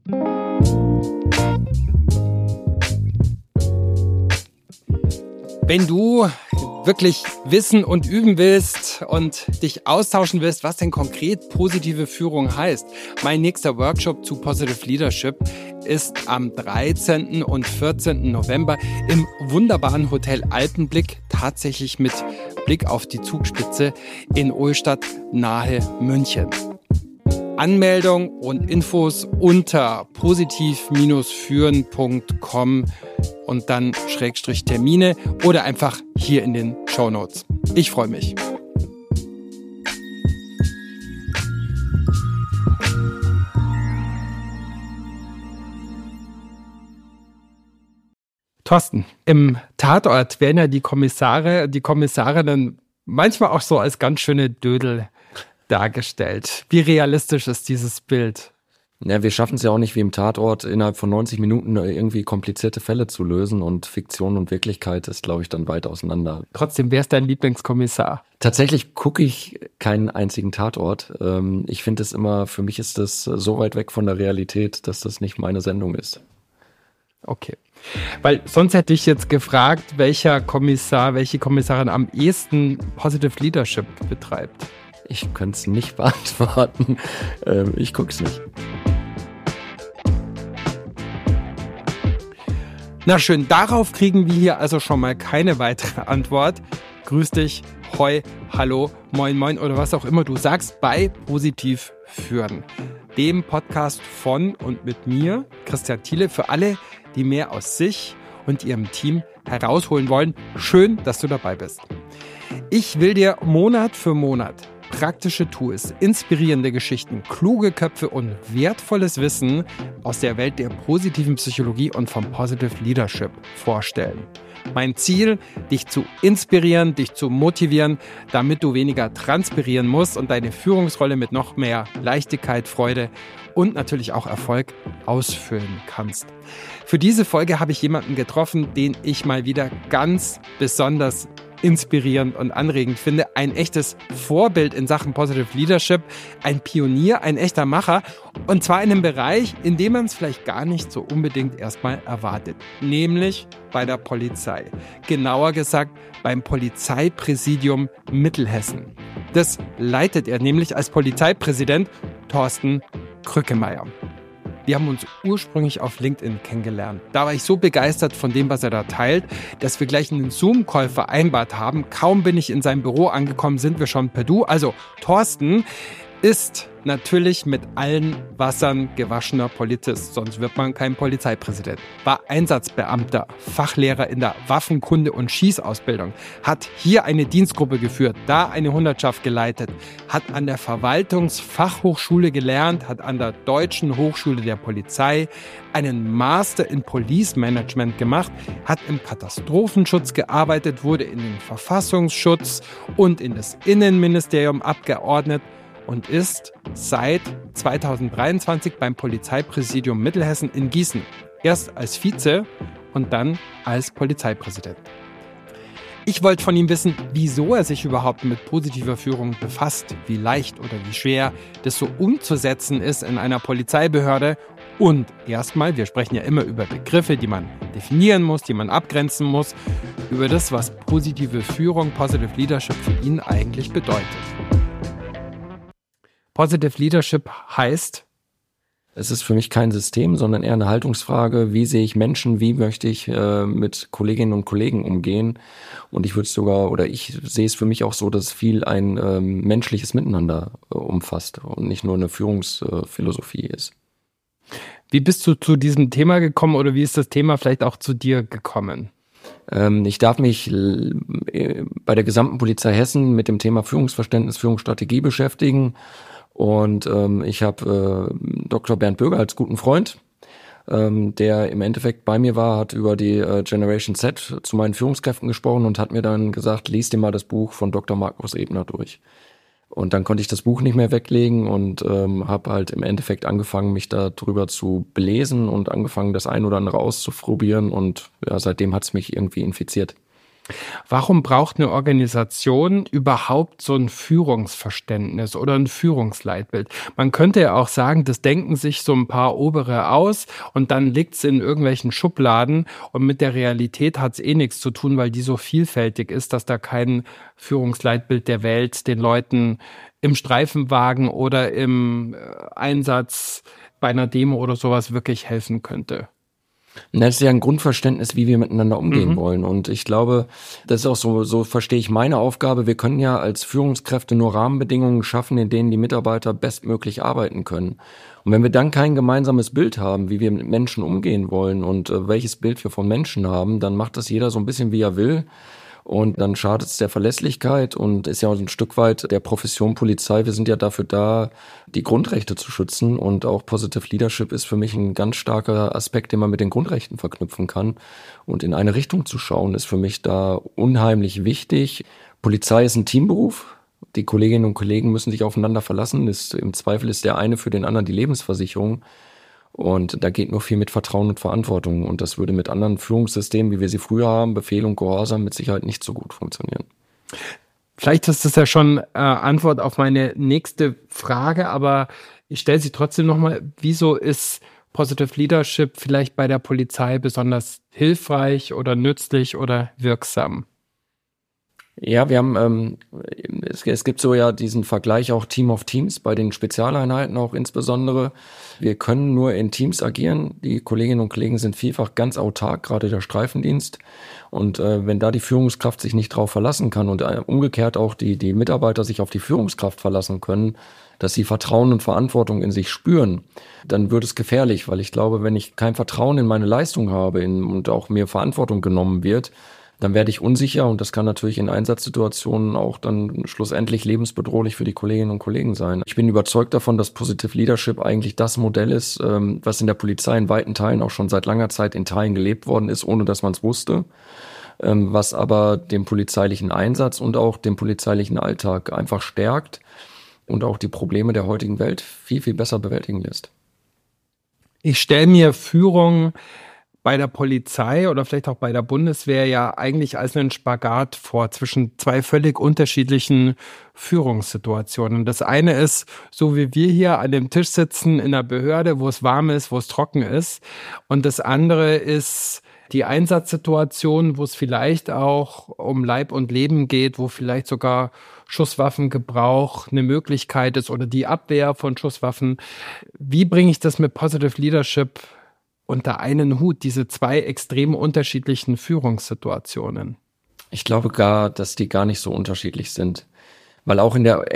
Wenn du wirklich wissen und üben willst und dich austauschen willst, was denn konkret positive Führung heißt, mein nächster Workshop zu Positive Leadership ist am 13. und 14. November im wunderbaren Hotel Alpenblick, tatsächlich mit Blick auf die Zugspitze in Ohlstadt nahe München. Anmeldung und Infos unter positiv-führen.com und dann /Termine oder einfach hier in den Shownotes. Ich freue mich. Thorsten, im Tatort werden ja die Kommissarinnen manchmal auch so als ganz schöne Dödel dargestellt. Wie realistisch ist dieses Bild? Ja, wir schaffen es ja auch nicht wie im Tatort, innerhalb von 90 Minuten irgendwie komplizierte Fälle zu lösen, und Fiktion und Wirklichkeit ist, glaube ich, dann weit auseinander. Trotzdem, wer ist dein Lieblingskommissar? Tatsächlich gucke ich keinen einzigen Tatort. Ich finde es immer, für mich ist das so weit weg von der Realität, dass das nicht meine Sendung ist. Okay. Weil sonst hätte ich jetzt gefragt, welche Kommissarin am ehesten Positive Leadership betreibt. Ich könnte es nicht beantworten. Ich gucke es nicht. Na schön, darauf kriegen wir hier also schon mal keine weitere Antwort. Grüß dich, hoi, hallo, moin, moin oder was auch immer du sagst bei Positiv Führen, dem Podcast von und mit mir, Christian Thiele, für alle, die mehr aus sich und ihrem Team herausholen wollen. Schön, dass du dabei bist. Ich will dir Monat für Monat praktische Tools, inspirierende Geschichten, kluge Köpfe und wertvolles Wissen aus der Welt der positiven Psychologie und vom Positive Leadership vorstellen. Mein Ziel, dich zu inspirieren, dich zu motivieren, damit du weniger transpirieren musst und deine Führungsrolle mit noch mehr Leichtigkeit, Freude und natürlich auch Erfolg ausfüllen kannst. Für diese Folge habe ich jemanden getroffen, den ich mal wieder ganz besonders inspirierend und anregend finde. Ein echtes Vorbild in Sachen Positive Leadership, ein Pionier, ein echter Macher, und zwar in einem Bereich, in dem man es vielleicht gar nicht so unbedingt erstmal erwartet, nämlich bei der Polizei. Genauer gesagt beim Polizeipräsidium Mittelhessen. Das leitet er nämlich als Polizeipräsident, Thorsten Krückemeier. Wir haben uns ursprünglich auf LinkedIn kennengelernt. Da war ich so begeistert von dem, was er da teilt, dass wir gleich einen Zoom-Call vereinbart haben. Kaum bin ich in seinem Büro angekommen, sind wir schon per Du. Also Thorsten ist natürlich mit allen Wassern gewaschener Polizist, sonst wird man kein Polizeipräsident. War Einsatzbeamter, Fachlehrer in der Waffenkunde und Schießausbildung, hat hier eine Dienstgruppe geführt, da eine Hundertschaft geleitet, hat an der Verwaltungsfachhochschule gelernt, hat an der Deutschen Hochschule der Polizei einen Master in Police Management gemacht, hat im Katastrophenschutz gearbeitet, wurde in den Verfassungsschutz und in das Innenministerium abgeordnet und ist seit 2023 beim Polizeipräsidium Mittelhessen in Gießen. Erst als Vize und dann als Polizeipräsident. Ich wollte von ihm wissen, wieso er sich überhaupt mit positiver Führung befasst, wie leicht oder wie schwer das so umzusetzen ist in einer Polizeibehörde. Und erstmal, wir sprechen ja immer über Begriffe, die man definieren muss, die man abgrenzen muss, über das, was positive Führung, Positive Leadership für ihn eigentlich bedeutet. Positive Leadership heißt? Es ist für mich kein System, sondern eher eine Haltungsfrage. Wie sehe ich Menschen? Wie möchte ich mit Kolleginnen und Kollegen umgehen? Und ich sehe es für mich auch so, dass viel ein menschliches Miteinander umfasst und nicht nur eine Führungsphilosophie ist. Wie bist du zu diesem Thema gekommen oder wie ist das Thema vielleicht auch zu dir gekommen? Ich darf mich bei der gesamten Polizei Hessen mit dem Thema Führungsverständnis, Führungsstrategie beschäftigen. Und ich habe Dr. Bernd Böger als guten Freund, der im Endeffekt bei mir war, hat über die Generation Z zu meinen Führungskräften gesprochen und hat mir dann gesagt, lies dir mal das Buch von Dr. Markus Ebner durch. Und dann konnte ich das Buch nicht mehr weglegen und habe halt im Endeffekt angefangen, mich da drüber zu belesen und angefangen, das ein oder andere auszuprobieren. Und ja, seitdem hat es mich irgendwie infiziert. Warum braucht eine Organisation überhaupt so ein Führungsverständnis oder ein Führungsleitbild? Man könnte ja auch sagen, das denken sich so ein paar Obere aus und dann liegt's in irgendwelchen Schubladen und mit der Realität hat's eh nichts zu tun, weil die so vielfältig ist, dass da kein Führungsleitbild der Welt den Leuten im Streifenwagen oder im Einsatz bei einer Demo oder sowas wirklich helfen könnte. Das ist ja ein Grundverständnis, wie wir miteinander umgehen wollen. Und ich glaube, das ist auch so verstehe ich meine Aufgabe. Wir können ja als Führungskräfte nur Rahmenbedingungen schaffen, in denen die Mitarbeiter bestmöglich arbeiten können. Und wenn wir dann kein gemeinsames Bild haben, wie wir mit Menschen umgehen wollen und welches Bild wir von Menschen haben, dann macht das jeder so ein bisschen, wie er will. Und dann schadet es der Verlässlichkeit und ist ja auch ein Stück weit der Profession Polizei. Wir sind ja dafür da, die Grundrechte zu schützen. Und auch Positive Leadership ist für mich ein ganz starker Aspekt, den man mit den Grundrechten verknüpfen kann. Und in eine Richtung zu schauen, ist für mich da unheimlich wichtig. Polizei ist ein Teamberuf. Die Kolleginnen und Kollegen müssen sich aufeinander verlassen. Im Zweifel ist der eine für den anderen die Lebensversicherung. Und da geht nur viel mit Vertrauen und Verantwortung. Und das würde mit anderen Führungssystemen, wie wir sie früher haben, Befehl und Gehorsam, mit Sicherheit nicht so gut funktionieren. Vielleicht ist das ja schon Antwort auf meine nächste Frage, aber ich stelle sie trotzdem nochmal. Wieso ist Positive Leadership vielleicht bei der Polizei besonders hilfreich oder nützlich oder wirksam? Ja, wir haben, es gibt so ja diesen Vergleich auch Team of Teams bei den Spezialeinheiten auch insbesondere. Wir können nur in Teams agieren. Die Kolleginnen und Kollegen sind vielfach ganz autark, gerade der Streifendienst. Und wenn da die Führungskraft sich nicht drauf verlassen kann und umgekehrt auch die Mitarbeiter sich auf die Führungskraft verlassen können, dass sie Vertrauen und Verantwortung in sich spüren, dann wird es gefährlich, weil ich glaube, wenn ich kein Vertrauen in meine Leistung habe und auch mir Verantwortung genommen wird, dann werde ich unsicher und das kann natürlich in Einsatzsituationen auch dann schlussendlich lebensbedrohlich für die Kolleginnen und Kollegen sein. Ich bin überzeugt davon, dass Positive Leadership eigentlich das Modell ist, was in der Polizei in weiten Teilen auch schon seit langer Zeit in Teilen gelebt worden ist, ohne dass man es wusste, was aber den polizeilichen Einsatz und auch den polizeilichen Alltag einfach stärkt und auch die Probleme der heutigen Welt viel, viel besser bewältigen lässt. Ich stelle mir Führung bei der Polizei oder vielleicht auch bei der Bundeswehr ja eigentlich als einen Spagat vor zwischen zwei völlig unterschiedlichen Führungssituationen. Das eine ist, so wie wir hier an dem Tisch sitzen in einer Behörde, wo es warm ist, wo es trocken ist. Und das andere ist die Einsatzsituation, wo es vielleicht auch um Leib und Leben geht, wo vielleicht sogar Schusswaffengebrauch eine Möglichkeit ist oder die Abwehr von Schusswaffen. Wie bringe ich das mit Positive Leadership unter einen Hut, diese zwei extrem unterschiedlichen Führungssituationen? Ich glaube dass die gar nicht so unterschiedlich sind. Weil auch in der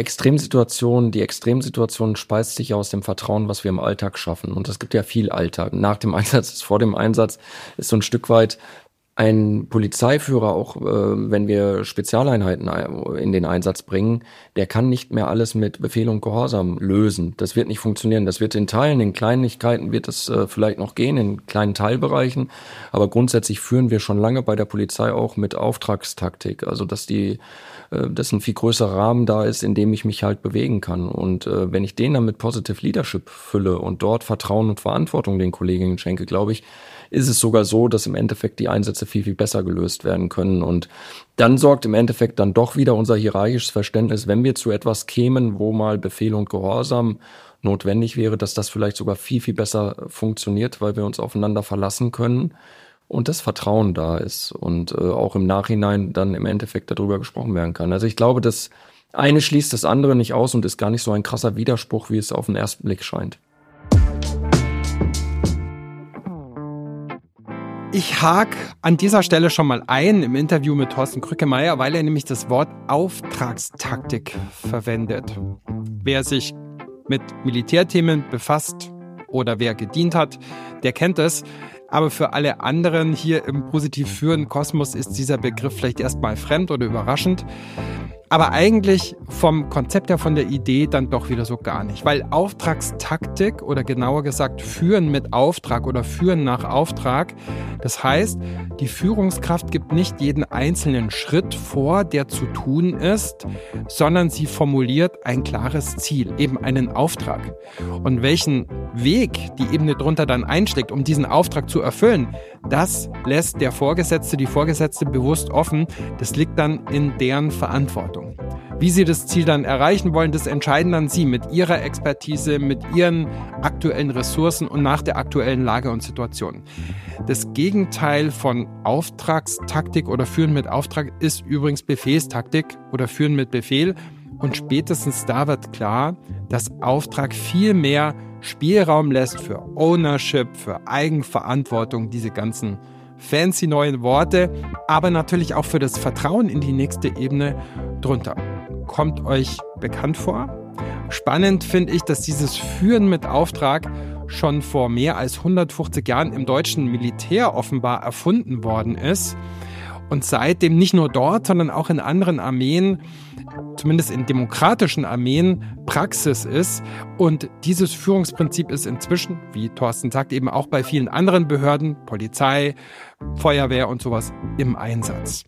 die Extremsituation speist sich aus dem Vertrauen, was wir im Alltag schaffen. Und es gibt ja viel Alltag. Nach dem Einsatz, vor dem Einsatz ist so ein Stück weit ein Polizeiführer, auch wenn wir Spezialeinheiten in den Einsatz bringen, der kann nicht mehr alles mit Befehl und Gehorsam lösen. Das wird nicht funktionieren. Das wird in Teilen, in Kleinigkeiten wird es vielleicht noch gehen, in kleinen Teilbereichen. Aber grundsätzlich führen wir schon lange bei der Polizei auch mit Auftragstaktik. Also dass ein viel größerer Rahmen da ist, in dem ich mich halt bewegen kann. Und wenn ich den dann mit Positive Leadership fülle und dort Vertrauen und Verantwortung den Kolleginnen schenke, glaube ich, ist es sogar so, dass im Endeffekt die Einsätze viel, viel besser gelöst werden können. Und dann sorgt im Endeffekt dann doch wieder unser hierarchisches Verständnis, wenn wir zu etwas kämen, wo mal Befehl und Gehorsam notwendig wäre, dass das vielleicht sogar viel, viel besser funktioniert, weil wir uns aufeinander verlassen können und das Vertrauen da ist und auch im Nachhinein dann im Endeffekt darüber gesprochen werden kann. Also ich glaube, das eine schließt das andere nicht aus und ist gar nicht so ein krasser Widerspruch, wie es auf den ersten Blick scheint. Ich hake an dieser Stelle schon mal ein im Interview mit Thorsten Krückemeier, weil er nämlich das Wort Auftragstaktik verwendet. Wer sich mit Militärthemen befasst oder wer gedient hat, der kennt es. Aber für alle anderen hier im Positiv Führen Kosmos ist dieser Begriff vielleicht erstmal fremd oder überraschend. Aber eigentlich vom Konzept her, von der Idee dann doch wieder so gar nicht. Weil Auftragstaktik oder genauer gesagt Führen mit Auftrag oder Führen nach Auftrag, das heißt, die Führungskraft gibt nicht jeden einzelnen Schritt vor, der zu tun ist, sondern sie formuliert ein klares Ziel, eben einen Auftrag. Und welchen Weg die Ebene drunter dann einschlägt, um diesen Auftrag zu erfüllen, das lässt der Vorgesetzte, die Vorgesetzte bewusst offen. Das liegt dann in deren Verantwortung. Wie sie das Ziel dann erreichen wollen, das entscheiden dann sie mit ihrer Expertise, mit ihren aktuellen Ressourcen und nach der aktuellen Lage und Situation. Das Gegenteil von Auftragstaktik oder Führen mit Auftrag ist übrigens Befehlstaktik oder Führen mit Befehl. Und spätestens da wird klar, dass Auftrag viel mehr Spielraum lässt für Ownership, für Eigenverantwortung, diese ganzen fancy neuen Worte, aber natürlich auch für das Vertrauen in die nächste Ebene drunter. Kommt euch bekannt vor? Spannend finde ich, dass dieses Führen mit Auftrag schon vor mehr als 150 Jahren im deutschen Militär offenbar erfunden worden ist und seitdem nicht nur dort, sondern auch in anderen Armeen, zumindest in demokratischen Armeen, Praxis ist. Und dieses Führungsprinzip ist inzwischen, wie Thorsten sagt, eben auch bei vielen anderen Behörden, Polizei, Feuerwehr und sowas im Einsatz.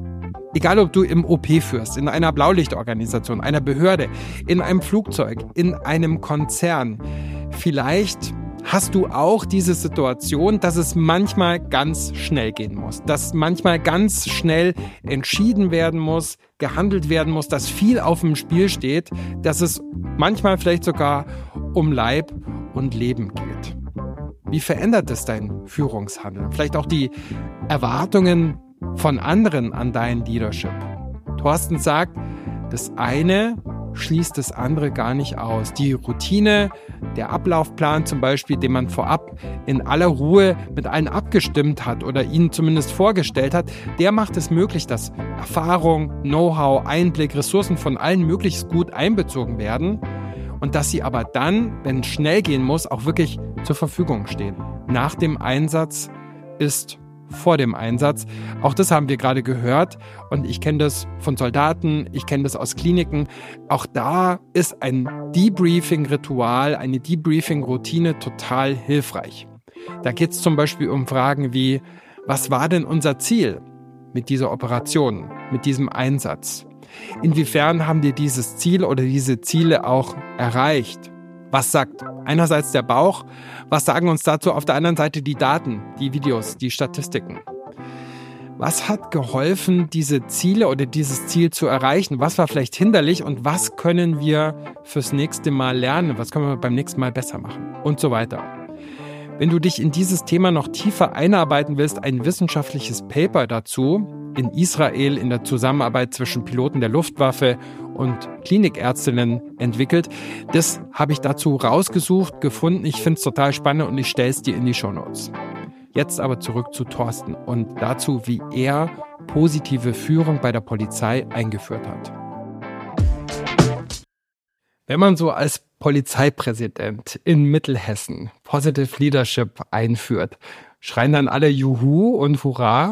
Egal, ob du im OP führst, in einer Blaulichtorganisation, einer Behörde, in einem Flugzeug, in einem Konzern, vielleicht hast du auch diese Situation, dass es manchmal ganz schnell gehen muss, dass manchmal ganz schnell entschieden werden muss, gehandelt werden muss, dass viel auf dem Spiel steht, dass es manchmal vielleicht sogar um Leib und Leben geht. Wie verändert es dein Führungshandeln? Vielleicht auch die Erwartungen von anderen an dein Leadership. Thorsten sagt, das eine schließt das andere gar nicht aus. Die Routine, der Ablaufplan zum Beispiel, den man vorab in aller Ruhe mit allen abgestimmt hat oder ihnen zumindest vorgestellt hat, der macht es möglich, dass Erfahrung, Know-how, Einblick, Ressourcen von allen möglichst gut einbezogen werden und dass sie aber dann, wenn es schnell gehen muss, auch wirklich zur Verfügung stehen. Nach dem Einsatz ist vor dem Einsatz. Auch das haben wir gerade gehört und ich kenne das von Soldaten, ich kenne das aus Kliniken. Auch da ist ein Debriefing-Ritual, eine Debriefing-Routine total hilfreich. Da geht es zum Beispiel um Fragen wie, was war denn unser Ziel mit dieser Operation, mit diesem Einsatz? Inwiefern haben wir dieses Ziel oder diese Ziele auch erreicht? Was sagt einerseits der Bauch, was sagen uns dazu auf der anderen Seite die Daten, die Videos, die Statistiken? Was hat geholfen, diese Ziele oder dieses Ziel zu erreichen? Was war vielleicht hinderlich und was können wir fürs nächste Mal lernen? Was können wir beim nächsten Mal besser machen? Und so weiter. Wenn du dich in dieses Thema noch tiefer einarbeiten willst, ein wissenschaftliches Paper dazu in Israel in der Zusammenarbeit zwischen Piloten der Luftwaffe und Klinikärztinnen entwickelt. Das habe ich dazu rausgesucht, gefunden. Ich finde es total spannend und ich stelle es dir in die Shownotes. Jetzt aber zurück zu Thorsten und dazu, wie er positive Führung bei der Polizei eingeführt hat. Wenn man so als Polizeipräsident in Mittelhessen Positive Leadership einführt, schreien dann alle Juhu und Hurra?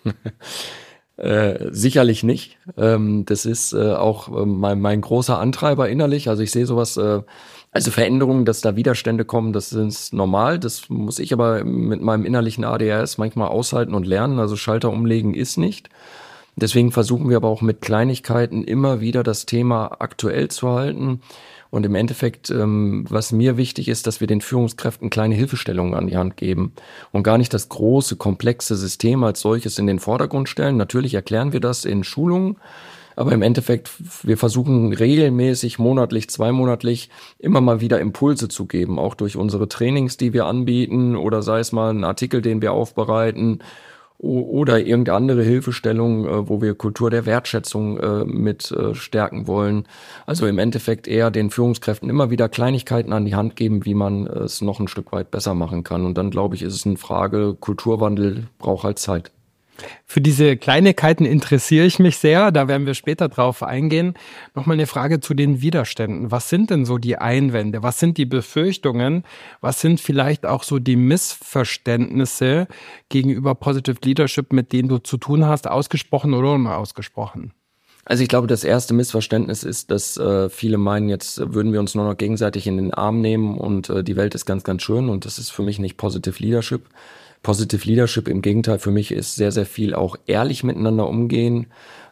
Sicherlich nicht. Das ist auch mein großer Antreiber innerlich. Also ich sehe sowas, also Veränderungen, dass da Widerstände kommen, das ist normal. Das muss ich aber mit meinem innerlichen ADHS manchmal aushalten und lernen. Also Schalter umlegen ist nicht. Deswegen versuchen wir aber auch mit Kleinigkeiten immer wieder das Thema aktuell zu halten. Und im Endeffekt, was mir wichtig ist, dass wir den Führungskräften kleine Hilfestellungen an die Hand geben und gar nicht das große, komplexe System als solches in den Vordergrund stellen. Natürlich erklären wir das in Schulungen, aber im Endeffekt, wir versuchen regelmäßig, monatlich, zweimonatlich immer mal wieder Impulse zu geben, auch durch unsere Trainings, die wir anbieten oder sei es mal ein Artikel, den wir aufbereiten oder irgendeine andere Hilfestellung, wo wir Kultur der Wertschätzung mit stärken wollen. Also im Endeffekt eher den Führungskräften immer wieder Kleinigkeiten an die Hand geben, wie man es noch ein Stück weit besser machen kann. Und dann, glaube ich, ist es eine Frage, Kulturwandel braucht halt Zeit. Für diese Kleinigkeiten interessiere ich mich sehr, da werden wir später drauf eingehen. Nochmal eine Frage zu den Widerständen. Was sind denn so die Einwände? Was sind die Befürchtungen? Was sind vielleicht auch so die Missverständnisse gegenüber Positive Leadership, mit denen du zu tun hast, ausgesprochen oder unausgesprochen? Also ich glaube, das erste Missverständnis ist, dass viele meinen, jetzt würden wir uns nur noch gegenseitig in den Arm nehmen und die Welt ist ganz, ganz schön und das ist für mich nicht Positive Leadership. Positive Leadership im Gegenteil für mich ist sehr, sehr viel auch ehrlich miteinander umgehen,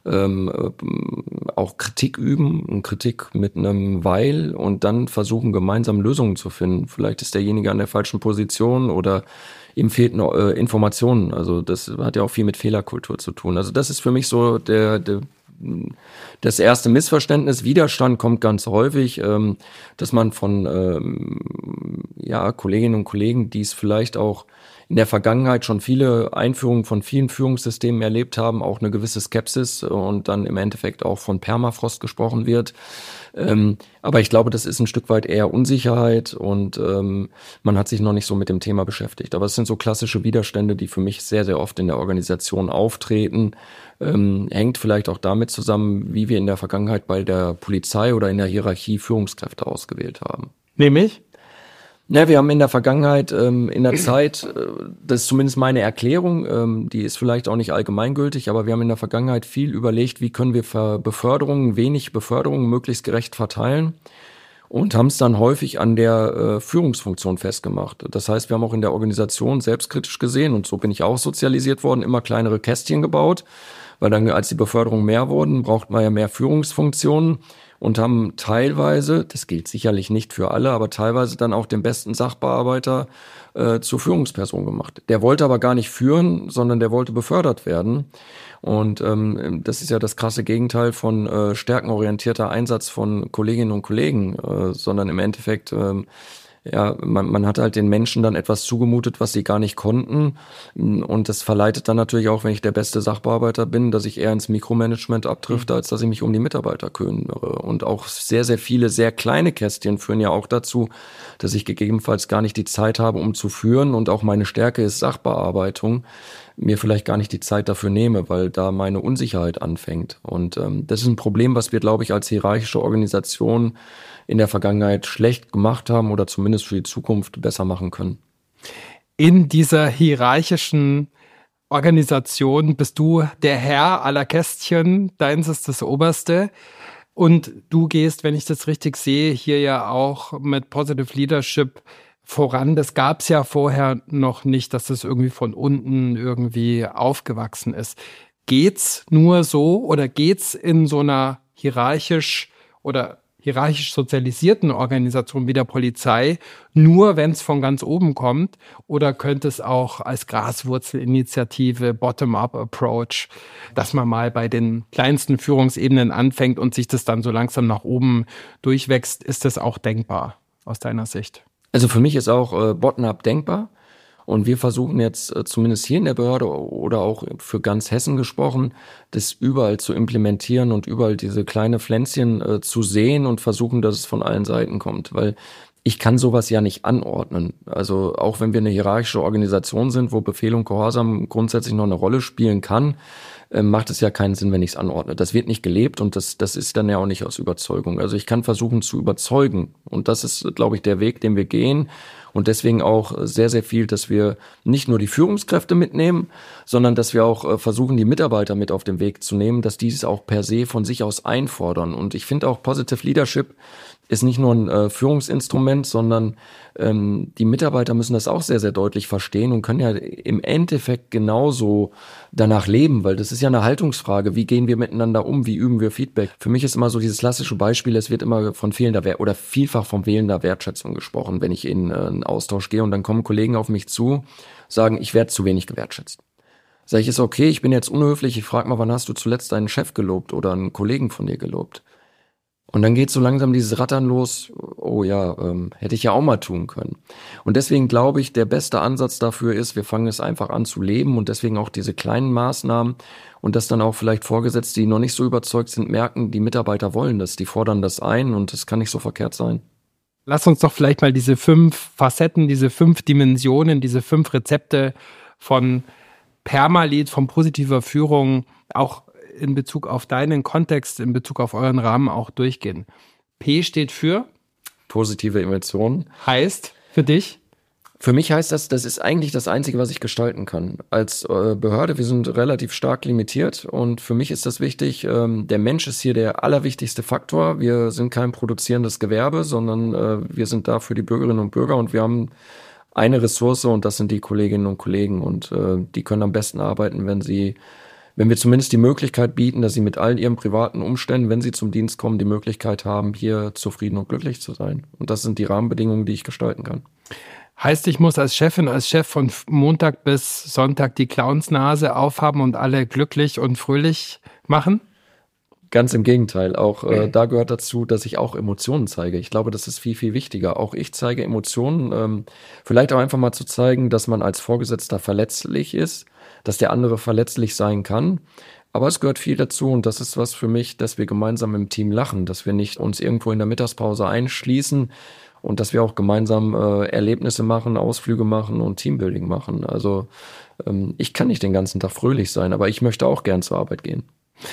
auch Kritik üben und Kritik mit einem Weil und dann versuchen gemeinsam Lösungen zu finden. Vielleicht ist derjenige an der falschen Position oder ihm fehlten Informationen. Also das hat ja auch viel mit Fehlerkultur zu tun. Also das ist für mich so das erste Missverständnis. Widerstand kommt ganz häufig, dass man von Kolleginnen und Kollegen, die es vielleicht auch in der Vergangenheit schon viele Einführungen von vielen Führungssystemen erlebt haben, auch eine gewisse Skepsis und dann im Endeffekt auch von Permafrost gesprochen wird. Aber ich glaube, das ist ein Stück weit eher Unsicherheit und man hat sich noch nicht so mit dem Thema beschäftigt. Aber es sind so klassische Widerstände, die für mich sehr, sehr oft in der Organisation auftreten. Hängt vielleicht auch damit zusammen, wie wir in der Vergangenheit bei der Polizei oder in der Hierarchie Führungskräfte ausgewählt haben. Nämlich? Ja, wir haben in der Vergangenheit, in der Zeit, das ist zumindest meine Erklärung, die ist vielleicht auch nicht allgemeingültig, aber wir haben in der Vergangenheit viel überlegt, wie können wir wenig Beförderungen möglichst gerecht verteilen und haben es dann häufig an der Führungsfunktion festgemacht. Das heißt, wir haben auch in der Organisation selbstkritisch gesehen und so bin ich auch sozialisiert worden, immer kleinere Kästchen gebaut, weil dann, als die Beförderungen mehr wurden, braucht man ja mehr Führungsfunktionen. Und haben teilweise, das gilt sicherlich nicht für alle, aber teilweise dann auch den besten Sachbearbeiter zur Führungsperson gemacht. Der wollte aber gar nicht führen, sondern der wollte befördert werden. Und das ist ja das krasse Gegenteil von stärkenorientierter Einsatz von Kolleginnen und Kollegen, sondern im Endeffekt man hat halt den Menschen dann etwas zugemutet, was sie gar nicht konnten. Und das verleitet dann natürlich auch, wenn ich der beste Sachbearbeiter bin, dass ich eher ins Mikromanagement abdrifte, als dass ich mich um die Mitarbeiter kümmere. Und auch sehr, sehr viele sehr kleine Kästchen führen ja auch dazu, dass ich gegebenenfalls gar nicht die Zeit habe, um zu führen. Und auch meine Stärke ist Sachbearbeitung, mir vielleicht gar nicht die Zeit dafür nehme, weil da meine Unsicherheit anfängt. Und das ist ein Problem, was wir, glaube ich, als hierarchische Organisation in der Vergangenheit schlecht gemacht haben oder zumindest für die Zukunft besser machen können. In dieser hierarchischen Organisation bist du der Herr aller Kästchen, deins ist das Oberste. Und du gehst, wenn ich das richtig sehe, hier ja auch mit Positive Leadership voran. Das gab es ja vorher noch nicht, dass das irgendwie von unten irgendwie aufgewachsen ist. Geht's nur so oder geht's in so einer hierarchisch sozialisierten Organisation wie der Polizei nur, wenn es von ganz oben kommt? Oder könnte es auch als Graswurzelinitiative, Bottom-up-Approach, dass man mal bei den kleinsten Führungsebenen anfängt und sich das dann so langsam nach oben durchwächst? Ist das auch denkbar aus deiner Sicht? Also für mich ist auch Bottom-up denkbar. Und wir versuchen jetzt zumindest hier in der Behörde oder auch für ganz Hessen gesprochen, das überall zu implementieren und überall diese kleine Pflänzchen zu sehen und versuchen, dass es von allen Seiten kommt. Weil ich kann sowas ja nicht anordnen. Also auch wenn wir eine hierarchische Organisation sind, wo Befehl und Gehorsam grundsätzlich noch eine Rolle spielen kann, macht es ja keinen Sinn, wenn ich es anordne. Das wird nicht gelebt und das ist dann ja auch nicht aus Überzeugung. Also ich kann versuchen zu überzeugen. Und das ist, glaube ich, der Weg, den wir gehen. Und deswegen auch sehr, sehr viel, dass wir nicht nur die Führungskräfte mitnehmen, sondern dass wir auch versuchen, die Mitarbeiter mit auf den Weg zu nehmen, dass die es auch per se von sich aus einfordern. Und ich finde auch Positive Leadership ist nicht nur ein Führungsinstrument, sondern die Mitarbeiter müssen das auch sehr, sehr deutlich verstehen und können ja im Endeffekt genauso danach leben, weil das ist ja eine Haltungsfrage. Wie gehen wir miteinander um? Wie üben wir Feedback? Für mich ist immer so dieses klassische Beispiel, es wird immer von oder vielfach von fehlender Wertschätzung gesprochen, wenn ich in einen Austausch gehe und dann kommen Kollegen auf mich zu, sagen, ich werde zu wenig gewertschätzt. Sag ich, ist okay, ich bin jetzt unhöflich, ich frage mal, wann hast du zuletzt deinen Chef gelobt oder einen Kollegen von dir gelobt? Und dann geht so langsam dieses Rattern los, oh ja, hätte ich ja auch mal tun können. Und deswegen glaube ich, der beste Ansatz dafür ist, wir fangen es einfach an zu leben und deswegen auch diese kleinen Maßnahmen und dass dann auch vielleicht Vorgesetzte, die noch nicht so überzeugt sind, merken, die Mitarbeiter wollen das, die fordern das ein und das kann nicht so verkehrt sein. Lass uns doch vielleicht mal diese 5 Facetten, diese 5 Dimensionen, diese 5 Rezepte von Permalit, von positiver Führung auch in Bezug auf deinen Kontext, in Bezug auf euren Rahmen auch durchgehen. P steht für? Positive Emotionen. Heißt für dich? Für mich heißt das ist eigentlich das Einzige, was ich gestalten kann. Als Behörde, wir sind relativ stark limitiert und für mich ist das wichtig, der Mensch ist hier der allerwichtigste Faktor. Wir sind kein produzierendes Gewerbe, sondern wir sind da für die Bürgerinnen und Bürger und wir haben eine Ressource und das sind die Kolleginnen und Kollegen und die können am besten arbeiten, wenn wir zumindest die Möglichkeit bieten, dass sie mit all ihren privaten Umständen, wenn sie zum Dienst kommen, die Möglichkeit haben, hier zufrieden und glücklich zu sein. Und das sind die Rahmenbedingungen, die ich gestalten kann. Heißt, ich muss als Chefin, als Chef von Montag bis Sonntag die Clownsnase aufhaben und alle glücklich und fröhlich machen? Ganz im Gegenteil. Auch da gehört dazu, dass ich auch Emotionen zeige. Ich glaube, das ist viel, viel wichtiger. Auch ich zeige Emotionen. Vielleicht auch einfach mal zu zeigen, dass man als Vorgesetzter verletzlich ist, dass der andere verletzlich sein kann. Aber es gehört viel dazu und das ist was für mich, dass wir gemeinsam im Team lachen, dass wir nicht uns irgendwo in der Mittagspause einschließen und dass wir auch gemeinsam Erlebnisse machen, Ausflüge machen und Teambuilding machen. Also ich kann nicht den ganzen Tag fröhlich sein, aber ich möchte auch gern zur Arbeit gehen.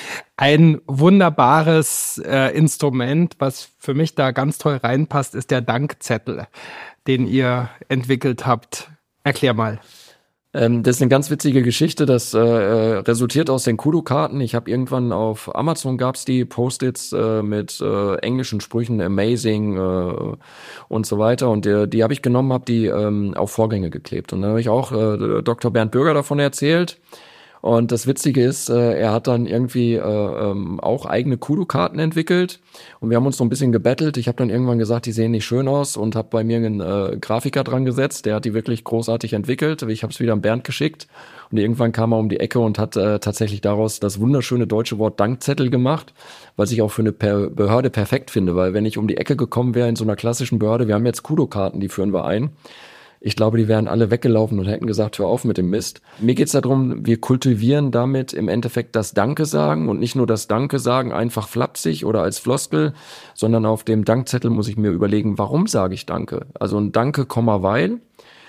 Ein wunderbares Instrument, was für mich da ganz toll reinpasst, ist der Dankzettel, den ihr entwickelt habt. Erklär mal. Das ist eine ganz witzige Geschichte, das resultiert aus den Kudo-Karten. Ich habe irgendwann auf Amazon gab's die Post-its mit englischen Sprüchen, amazing und so weiter. Und die habe ich genommen, habe die auf Vorgänge geklebt. Und dann habe ich auch Dr. Bernd Bürger davon erzählt. Und das Witzige ist, er hat dann irgendwie auch eigene Kudo-Karten entwickelt und wir haben uns so ein bisschen gebettelt. Ich habe dann irgendwann gesagt, die sehen nicht schön aus und habe bei mir einen Grafiker dran gesetzt. Der hat die wirklich großartig entwickelt. Ich habe es wieder an Bernd geschickt und irgendwann kam er um die Ecke und hat tatsächlich daraus das wunderschöne deutsche Wort Dankzettel gemacht, was ich auch für eine Behörde perfekt finde, weil wenn ich um die Ecke gekommen wäre in so einer klassischen Behörde, wir haben jetzt Kudo-Karten, die führen wir ein. Ich glaube, die wären alle weggelaufen und hätten gesagt, hör auf mit dem Mist. Mir geht's darum, wir kultivieren damit im Endeffekt das Danke sagen und nicht nur das Danke sagen, einfach flapsig oder als Floskel, sondern auf dem Dankzettel muss ich mir überlegen, warum sage ich Danke? Also ein Danke, weil.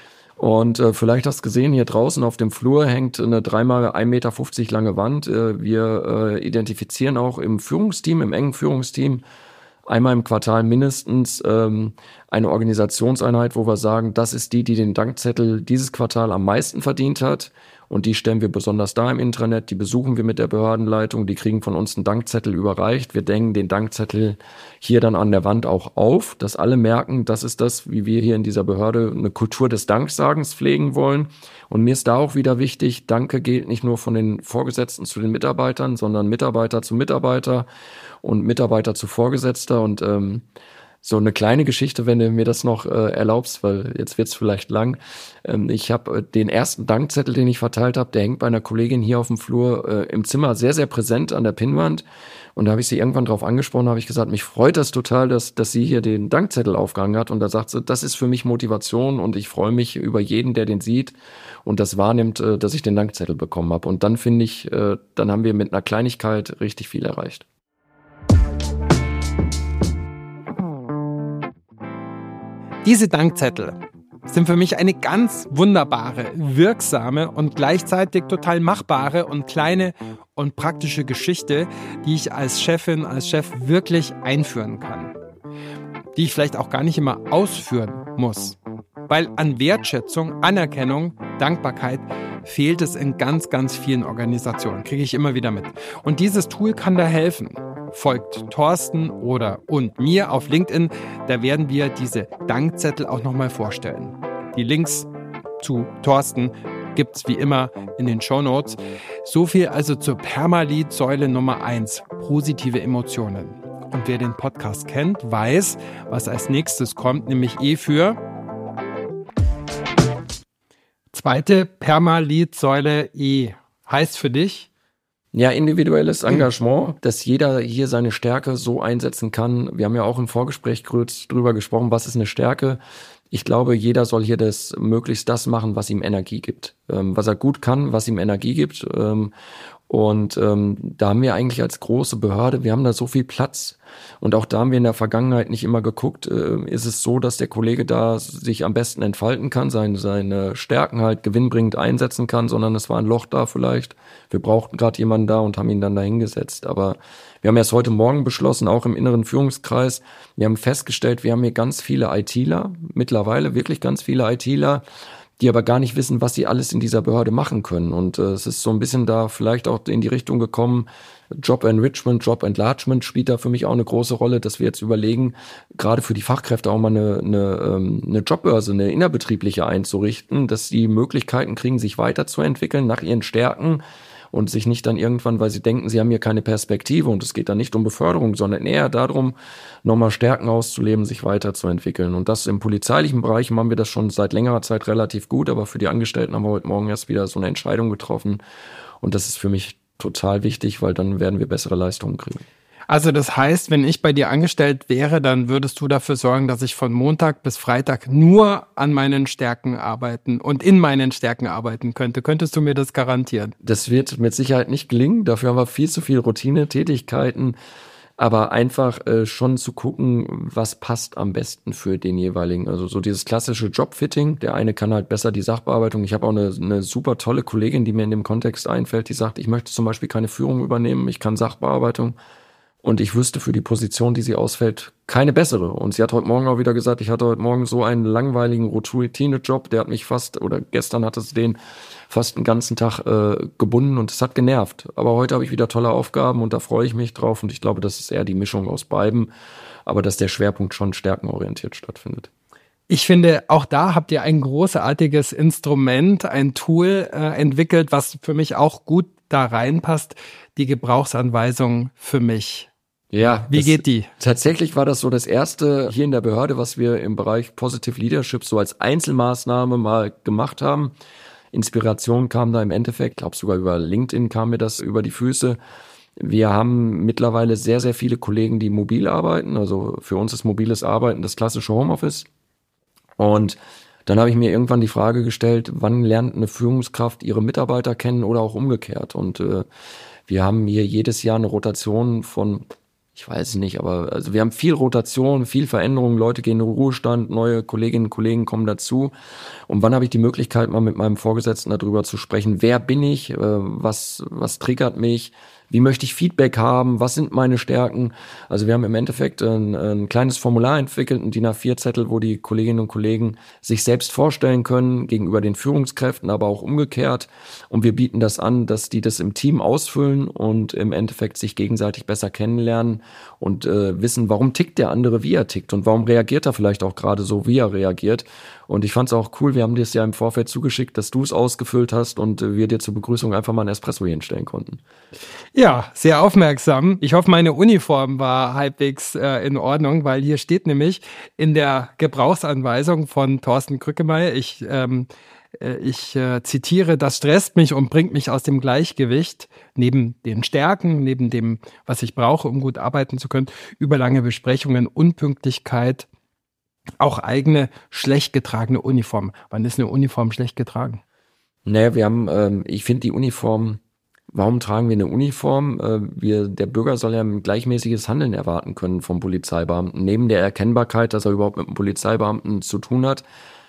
Und vielleicht hast du gesehen, hier draußen auf dem Flur hängt eine 3x1,50 Meter lange Wand. Wir identifizieren auch im Führungsteam, im engen Führungsteam, einmal im Quartal mindestens eine Organisationseinheit, wo wir sagen, das ist die den Dankzettel dieses Quartal am meisten verdient hat. Und die stellen wir besonders da im Intranet, die besuchen wir mit der Behördenleitung, die kriegen von uns einen Dankzettel überreicht. Wir hängen den Dankzettel hier dann an der Wand auch auf, dass alle merken, das ist das, wie wir hier in dieser Behörde eine Kultur des Danksagens pflegen wollen. Und mir ist da auch wieder wichtig, Danke gilt nicht nur von den Vorgesetzten zu den Mitarbeitern, sondern Mitarbeiter zu Mitarbeiter und Mitarbeiter zu Vorgesetzter. Und so eine kleine Geschichte, wenn du mir das noch erlaubst, weil jetzt wird's vielleicht lang. Ich habe den ersten Dankzettel, den ich verteilt habe, der hängt bei einer Kollegin hier auf dem Flur im Zimmer sehr, sehr präsent an der Pinnwand. Und da habe ich sie irgendwann drauf angesprochen, habe ich gesagt, mich freut das total, dass sie hier den Dankzettel aufgehangen hat. Und da sagt sie, das ist für mich Motivation und ich freue mich über jeden, der den sieht und das wahrnimmt, dass ich den Dankzettel bekommen habe. Und dann finde ich, dann haben wir mit einer Kleinigkeit richtig viel erreicht. Diese Dankzettel sind für mich eine ganz wunderbare, wirksame und gleichzeitig total machbare und kleine und praktische Geschichte, die ich als Chefin, als Chef wirklich einführen kann. Die ich vielleicht auch gar nicht immer ausführen muss. Weil an Wertschätzung, Anerkennung, Dankbarkeit fehlt es in ganz, ganz vielen Organisationen. Kriege ich immer wieder mit. Und dieses Tool kann da helfen. Folgt Thorsten und mir auf LinkedIn, da werden wir diese Dankzettel auch nochmal vorstellen. Die Links zu Thorsten gibt's wie immer in den Shownotes. So viel also zur Permalit-Säule Nummer 1, positive Emotionen. Und wer den Podcast kennt, weiß, was als nächstes kommt, nämlich für zweite Permalit-Säule E. Heißt für dich? Ja, individuelles Engagement, dass jeder hier seine Stärke so einsetzen kann. Wir haben ja auch im Vorgespräch kurz drüber gesprochen, was ist eine Stärke. Ich glaube, jeder soll hier möglichst das machen, was ihm Energie gibt, was er gut kann, was ihm Energie gibt. Und da haben wir eigentlich als große Behörde, wir haben da so viel Platz. Und auch da haben wir in der Vergangenheit nicht immer geguckt, ist es so, dass der Kollege da sich am besten entfalten kann, seine Stärken halt gewinnbringend einsetzen kann, sondern es war ein Loch da vielleicht. Wir brauchten gerade jemanden da und haben ihn dann da hingesetzt. Aber wir haben erst heute Morgen beschlossen, auch im inneren Führungskreis, wir haben festgestellt, wir haben hier ganz viele ITler, mittlerweile wirklich ganz viele ITler, die aber gar nicht wissen, was sie alles in dieser Behörde machen können. Und es ist so ein bisschen da vielleicht auch in die Richtung gekommen, Job Enrichment, Job Enlargement spielt da für mich auch eine große Rolle, dass wir jetzt überlegen, gerade für die Fachkräfte auch mal eine Jobbörse, eine innerbetriebliche einzurichten, dass sie Möglichkeiten kriegen, sich weiterzuentwickeln nach ihren Stärken und sich nicht dann irgendwann, weil sie denken, sie haben hier keine Perspektive und es geht dann nicht um Beförderung, sondern eher darum, nochmal Stärken auszuleben, sich weiterzuentwickeln. Und das im polizeilichen Bereich machen wir das schon seit längerer Zeit relativ gut, aber für die Angestellten haben wir heute Morgen erst wieder so eine Entscheidung getroffen und das ist für mich total wichtig, weil dann werden wir bessere Leistungen kriegen. Also das heißt, wenn ich bei dir angestellt wäre, dann würdest du dafür sorgen, dass ich von Montag bis Freitag nur an meinen Stärken arbeiten und in meinen Stärken arbeiten könnte. Könntest du mir das garantieren? Das wird mit Sicherheit nicht gelingen. Dafür haben wir viel zu viel Routine-Tätigkeiten. Aber einfach schon zu gucken, was passt am besten für den jeweiligen. Also so dieses klassische Jobfitting. Der eine kann halt besser die Sachbearbeitung. Ich habe auch eine super tolle Kollegin, die mir in dem Kontext einfällt, die sagt, ich möchte zum Beispiel keine Führung übernehmen, ich kann Sachbearbeitung. Und ich wüsste für die Position, die sie ausfällt, keine bessere. Und sie hat heute Morgen auch wieder gesagt, ich hatte heute Morgen so einen langweiligen Routine-Job, der hat mich gestern hatte es den fast den ganzen Tag gebunden und es hat genervt. Aber heute habe ich wieder tolle Aufgaben und da freue ich mich drauf. Und ich glaube, das ist eher die Mischung aus beidem, aber dass der Schwerpunkt schon stärkenorientiert stattfindet. Ich finde, auch da habt ihr ein großartiges Instrument, ein Tool entwickelt, was für mich auch gut da reinpasst, die Gebrauchsanweisung für mich. Ja. Wie geht die? Tatsächlich war das so das erste hier in der Behörde, was wir im Bereich Positive Leadership so als Einzelmaßnahme mal gemacht haben. Inspiration kam da im Endeffekt, ich glaube sogar über LinkedIn kam mir das über die Füße. Wir haben mittlerweile sehr, sehr viele Kollegen, die mobil arbeiten. Also für uns ist mobiles Arbeiten das klassische Homeoffice. Und dann habe ich mir irgendwann die Frage gestellt, wann lernt eine Führungskraft ihre Mitarbeiter kennen oder auch umgekehrt? Und wir haben hier jedes Jahr eine Rotation von, ich weiß es nicht, aber also wir haben viel Rotation, viel Veränderung, Leute gehen in den Ruhestand, neue Kolleginnen und Kollegen kommen dazu. Und wann habe ich die Möglichkeit, mal mit meinem Vorgesetzten darüber zu sprechen, wer bin ich, was triggert mich, wie möchte ich Feedback haben, was sind meine Stärken? Also wir haben im Endeffekt ein kleines Formular entwickelt, ein DIN A4-Zettel, wo die Kolleginnen und Kollegen sich selbst vorstellen können, gegenüber den Führungskräften, aber auch umgekehrt. Und wir bieten das an, dass die das im Team ausfüllen und im Endeffekt sich gegenseitig besser kennenlernen und wissen, warum tickt der andere, wie er tickt und warum reagiert er vielleicht auch gerade so, wie er reagiert. Und ich fand es auch cool, wir haben dir es ja im Vorfeld zugeschickt, dass du es ausgefüllt hast und wir dir zur Begrüßung einfach mal einen Espresso hinstellen konnten. Ja, sehr aufmerksam. Ich hoffe, meine Uniform war halbwegs in Ordnung, weil hier steht nämlich in der Gebrauchsanweisung von Thorsten Krückemeier, ich zitiere, das stresst mich und bringt mich aus dem Gleichgewicht, neben den Stärken, neben dem, was ich brauche, um gut arbeiten zu können, überlange Besprechungen, Unpünktlichkeit, auch eigene schlecht getragene Uniform. Wann ist eine Uniform schlecht getragen? Naja, wir haben, ich finde die Uniform, warum tragen wir eine Uniform? Der Bürger soll ja ein gleichmäßiges Handeln erwarten können vom Polizeibeamten, neben der Erkennbarkeit, dass er überhaupt mit einem Polizeibeamten zu tun hat.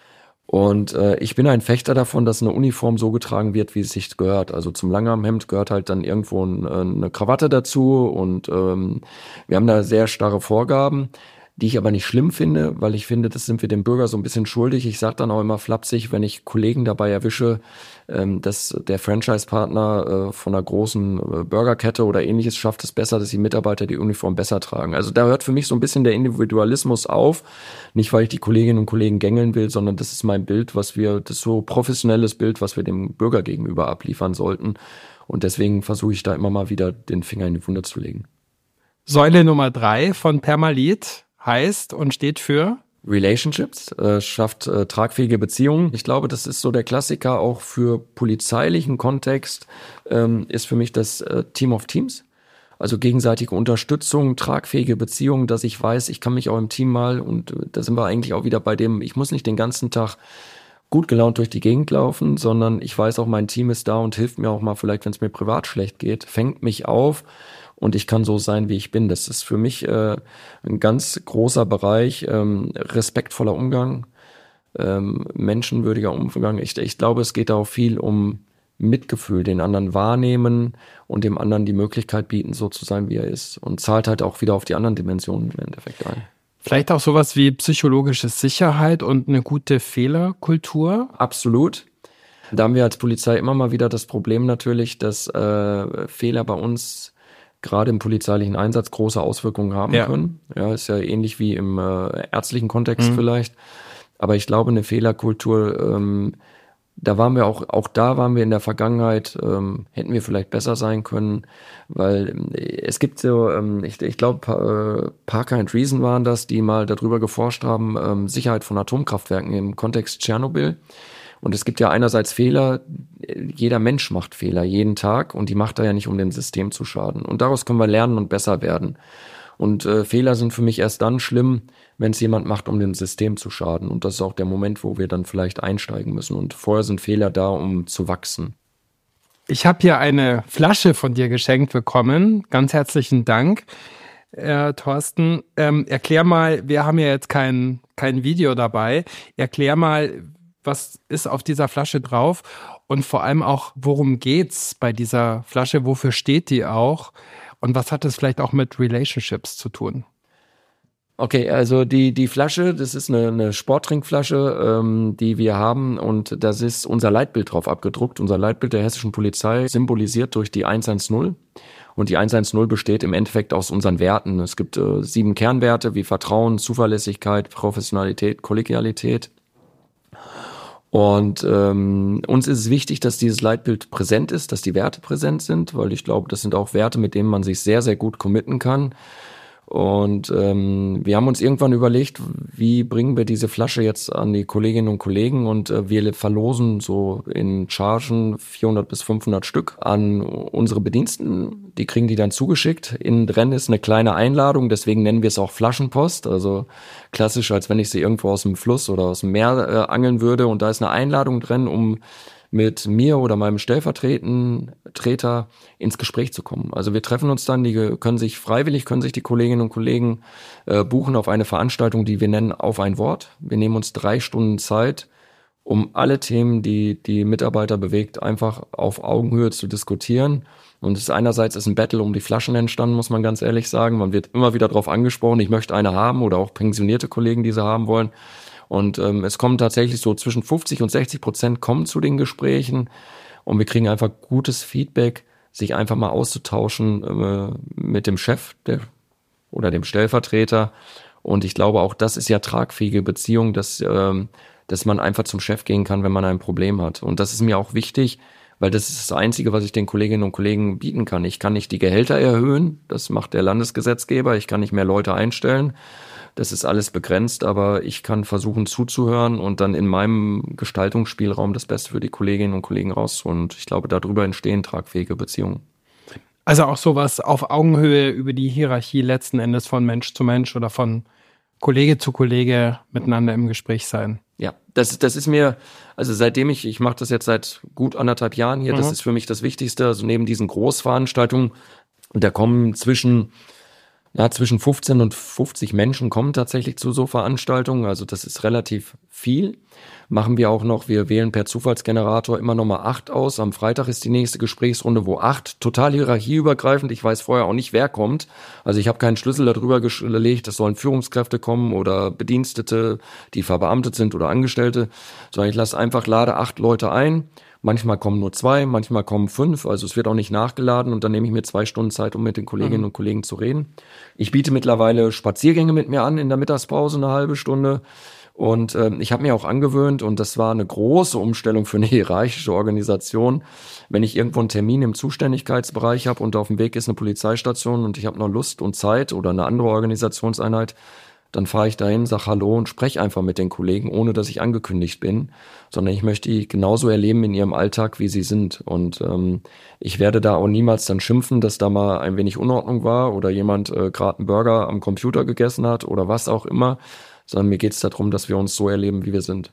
Und ich bin ein Fechter davon, dass eine Uniform so getragen wird, wie es sich gehört. Also zum Langarmhemd gehört halt dann irgendwo eine Krawatte dazu und wir haben da sehr starre Vorgaben, die ich aber nicht schlimm finde, weil ich finde, das sind wir dem Bürger so ein bisschen schuldig. Ich sage dann auch immer flapsig, wenn ich Kollegen dabei erwische, dass der Franchise-Partner von einer großen Burgerkette oder ähnliches schafft es besser, dass die Mitarbeiter die Uniform besser tragen. Also da hört für mich so ein bisschen der Individualismus auf. Nicht, weil ich die Kolleginnen und Kollegen gängeln will, sondern das ist mein Bild, das ist so professionelles Bild, was wir dem Bürger gegenüber abliefern sollten. Und deswegen versuche ich da immer mal wieder den Finger in die Wunde zu legen. Säule Nummer 3 von Permalit heißt und steht für? Relationships, schafft tragfähige Beziehungen. Ich glaube, das ist so der Klassiker auch für polizeilichen Kontext, ist für mich das Team of Teams. Also gegenseitige Unterstützung, tragfähige Beziehungen, dass ich weiß, ich kann mich auch im Team mal, und da sind wir eigentlich auch wieder bei dem, ich muss nicht den ganzen Tag gut gelaunt durch die Gegend laufen, sondern ich weiß auch, mein Team ist da und hilft mir auch mal, vielleicht wenn es mir privat schlecht geht, fängt mich auf. Und ich kann so sein, wie ich bin. Das ist für mich ein ganz großer Bereich, respektvoller Umgang, menschenwürdiger Umgang. Ich glaube, es geht da auch viel um Mitgefühl, den anderen wahrnehmen und dem anderen die Möglichkeit bieten, so zu sein, wie er ist. Und zahlt halt auch wieder auf die anderen Dimensionen im Endeffekt ein. Vielleicht auch sowas wie psychologische Sicherheit und eine gute Fehlerkultur? Absolut. Da haben wir als Polizei immer mal wieder das Problem natürlich, dass Fehler bei uns gerade im polizeilichen Einsatz große Auswirkungen haben können. Ja, ist ja ähnlich wie im ärztlichen Kontext vielleicht. Aber ich glaube, eine Fehlerkultur Da waren wir auch da waren wir in der Vergangenheit, hätten wir vielleicht besser sein können, weil es gibt so, ich glaube, Parker and Reason waren das, die mal darüber geforscht haben, Sicherheit von Atomkraftwerken im Kontext Tschernobyl. Und es gibt ja einerseits Fehler, jeder Mensch macht Fehler jeden Tag und die macht er ja nicht, um dem System zu schaden. Und daraus können wir lernen und besser werden. Und Fehler sind für mich erst dann schlimm, wenn es jemand macht, um dem System zu schaden. Und das ist auch der Moment, wo wir dann vielleicht einsteigen müssen. Und vorher sind Fehler da, um zu wachsen. Ich habe hier eine Flasche von dir geschenkt bekommen. Ganz herzlichen Dank, Thorsten. Erklär mal, wir haben ja jetzt kein Video dabei. Erklär mal, was ist auf dieser Flasche drauf? Und vor allem auch, worum geht's bei dieser Flasche? Wofür steht die auch? Und was hat es vielleicht auch mit Relationships zu tun? Okay, also die Flasche, das ist eine Sporttrinkflasche, die wir haben und das ist unser Leitbild drauf abgedruckt. Unser Leitbild der hessischen Polizei symbolisiert durch die 110 und die 110 besteht im Endeffekt aus unseren Werten. Es gibt 7 Kernwerte wie Vertrauen, Zuverlässigkeit, Professionalität, Kollegialität. Und uns ist es wichtig, dass dieses Leitbild präsent ist, dass die Werte präsent sind, weil ich glaube, das sind auch Werte, mit denen man sich sehr, sehr gut committen kann. Und wir haben uns irgendwann überlegt, wie bringen wir diese Flasche jetzt an die Kolleginnen und Kollegen und wir verlosen so in Chargen 400 bis 500 Stück an unsere Bediensteten. Die kriegen die dann zugeschickt. Innen drin ist eine kleine Einladung, deswegen nennen wir es auch Flaschenpost. Also klassisch, als wenn ich sie irgendwo aus dem Fluss oder aus dem Meer angeln würde. Und da ist eine Einladung drin, um mit mir oder meinem Stellvertreter ins Gespräch zu kommen. Also wir treffen uns dann, können sich die Kolleginnen und Kollegen buchen auf eine Veranstaltung, die wir nennen Auf ein Wort. Wir nehmen uns 3 Stunden Zeit, um alle Themen, die die Mitarbeiter bewegt, einfach auf Augenhöhe zu diskutieren. Und es ist einerseits ein Battle um die Flaschen entstanden, muss man ganz ehrlich sagen. Man wird immer wieder darauf angesprochen, ich möchte eine haben oder auch pensionierte Kollegen, die sie haben wollen. Und es kommen tatsächlich so zwischen 50% und 60% kommen zu den Gesprächen und wir kriegen einfach gutes Feedback, sich einfach mal auszutauschen mit dem Chef oder dem Stellvertreter. Und ich glaube, auch das ist ja tragfähige Beziehung, dass man einfach zum Chef gehen kann, wenn man ein Problem hat. Und das ist mir auch wichtig, weil das ist das Einzige, was ich den Kolleginnen und Kollegen bieten kann. Ich kann nicht die Gehälter erhöhen, das macht der Landesgesetzgeber, ich kann nicht mehr Leute einstellen. Das ist alles begrenzt, aber ich kann versuchen zuzuhören und dann in meinem Gestaltungsspielraum das Beste für die Kolleginnen und Kollegen rauszuholen. Und ich glaube, darüber entstehen tragfähige Beziehungen. Also auch sowas auf Augenhöhe über die Hierarchie letzten Endes von Mensch zu Mensch oder von Kollege zu Kollege miteinander im Gespräch sein. Ja, das ist mir, also seitdem ich mache das jetzt seit gut 1,5 Jahren hier, das ist für mich das Wichtigste. Also neben diesen Großveranstaltungen, und da kommen zwischen 15 und 50 Menschen kommen tatsächlich zu so Veranstaltungen, also das ist relativ viel. Machen wir auch noch, wir wählen per Zufallsgenerator immer nochmal 8 aus. Am Freitag ist die nächste Gesprächsrunde, wo 8, total hierarchieübergreifend. Ich weiß vorher auch nicht, wer kommt. Also ich habe keinen Schlüssel darüber gelegt, es sollen Führungskräfte kommen oder Bedienstete, die verbeamtet sind oder Angestellte, sondern ich lade 8 Leute ein. Manchmal kommen nur 2, manchmal kommen 5, also es wird auch nicht nachgeladen und dann nehme ich mir 2 Stunden Zeit, um mit den Kolleginnen und Kollegen zu reden. Ich biete mittlerweile Spaziergänge mit mir an in der Mittagspause, eine halbe Stunde. Und ich habe mir auch angewöhnt, und das war eine große Umstellung für eine hierarchische Organisation, wenn ich irgendwo einen Termin im Zuständigkeitsbereich habe und auf dem Weg ist eine Polizeistation und ich habe noch Lust und Zeit oder eine andere Organisationseinheit, dann fahre ich dahin, sag Hallo und spreche einfach mit den Kollegen, ohne dass ich angekündigt bin, sondern ich möchte die genauso erleben in ihrem Alltag, wie sie sind. Und ich werde da auch niemals dann schimpfen, dass da mal ein wenig Unordnung war oder jemand gerade einen Burger am Computer gegessen hat oder was auch immer, sondern mir geht es darum, dass wir uns so erleben, wie wir sind.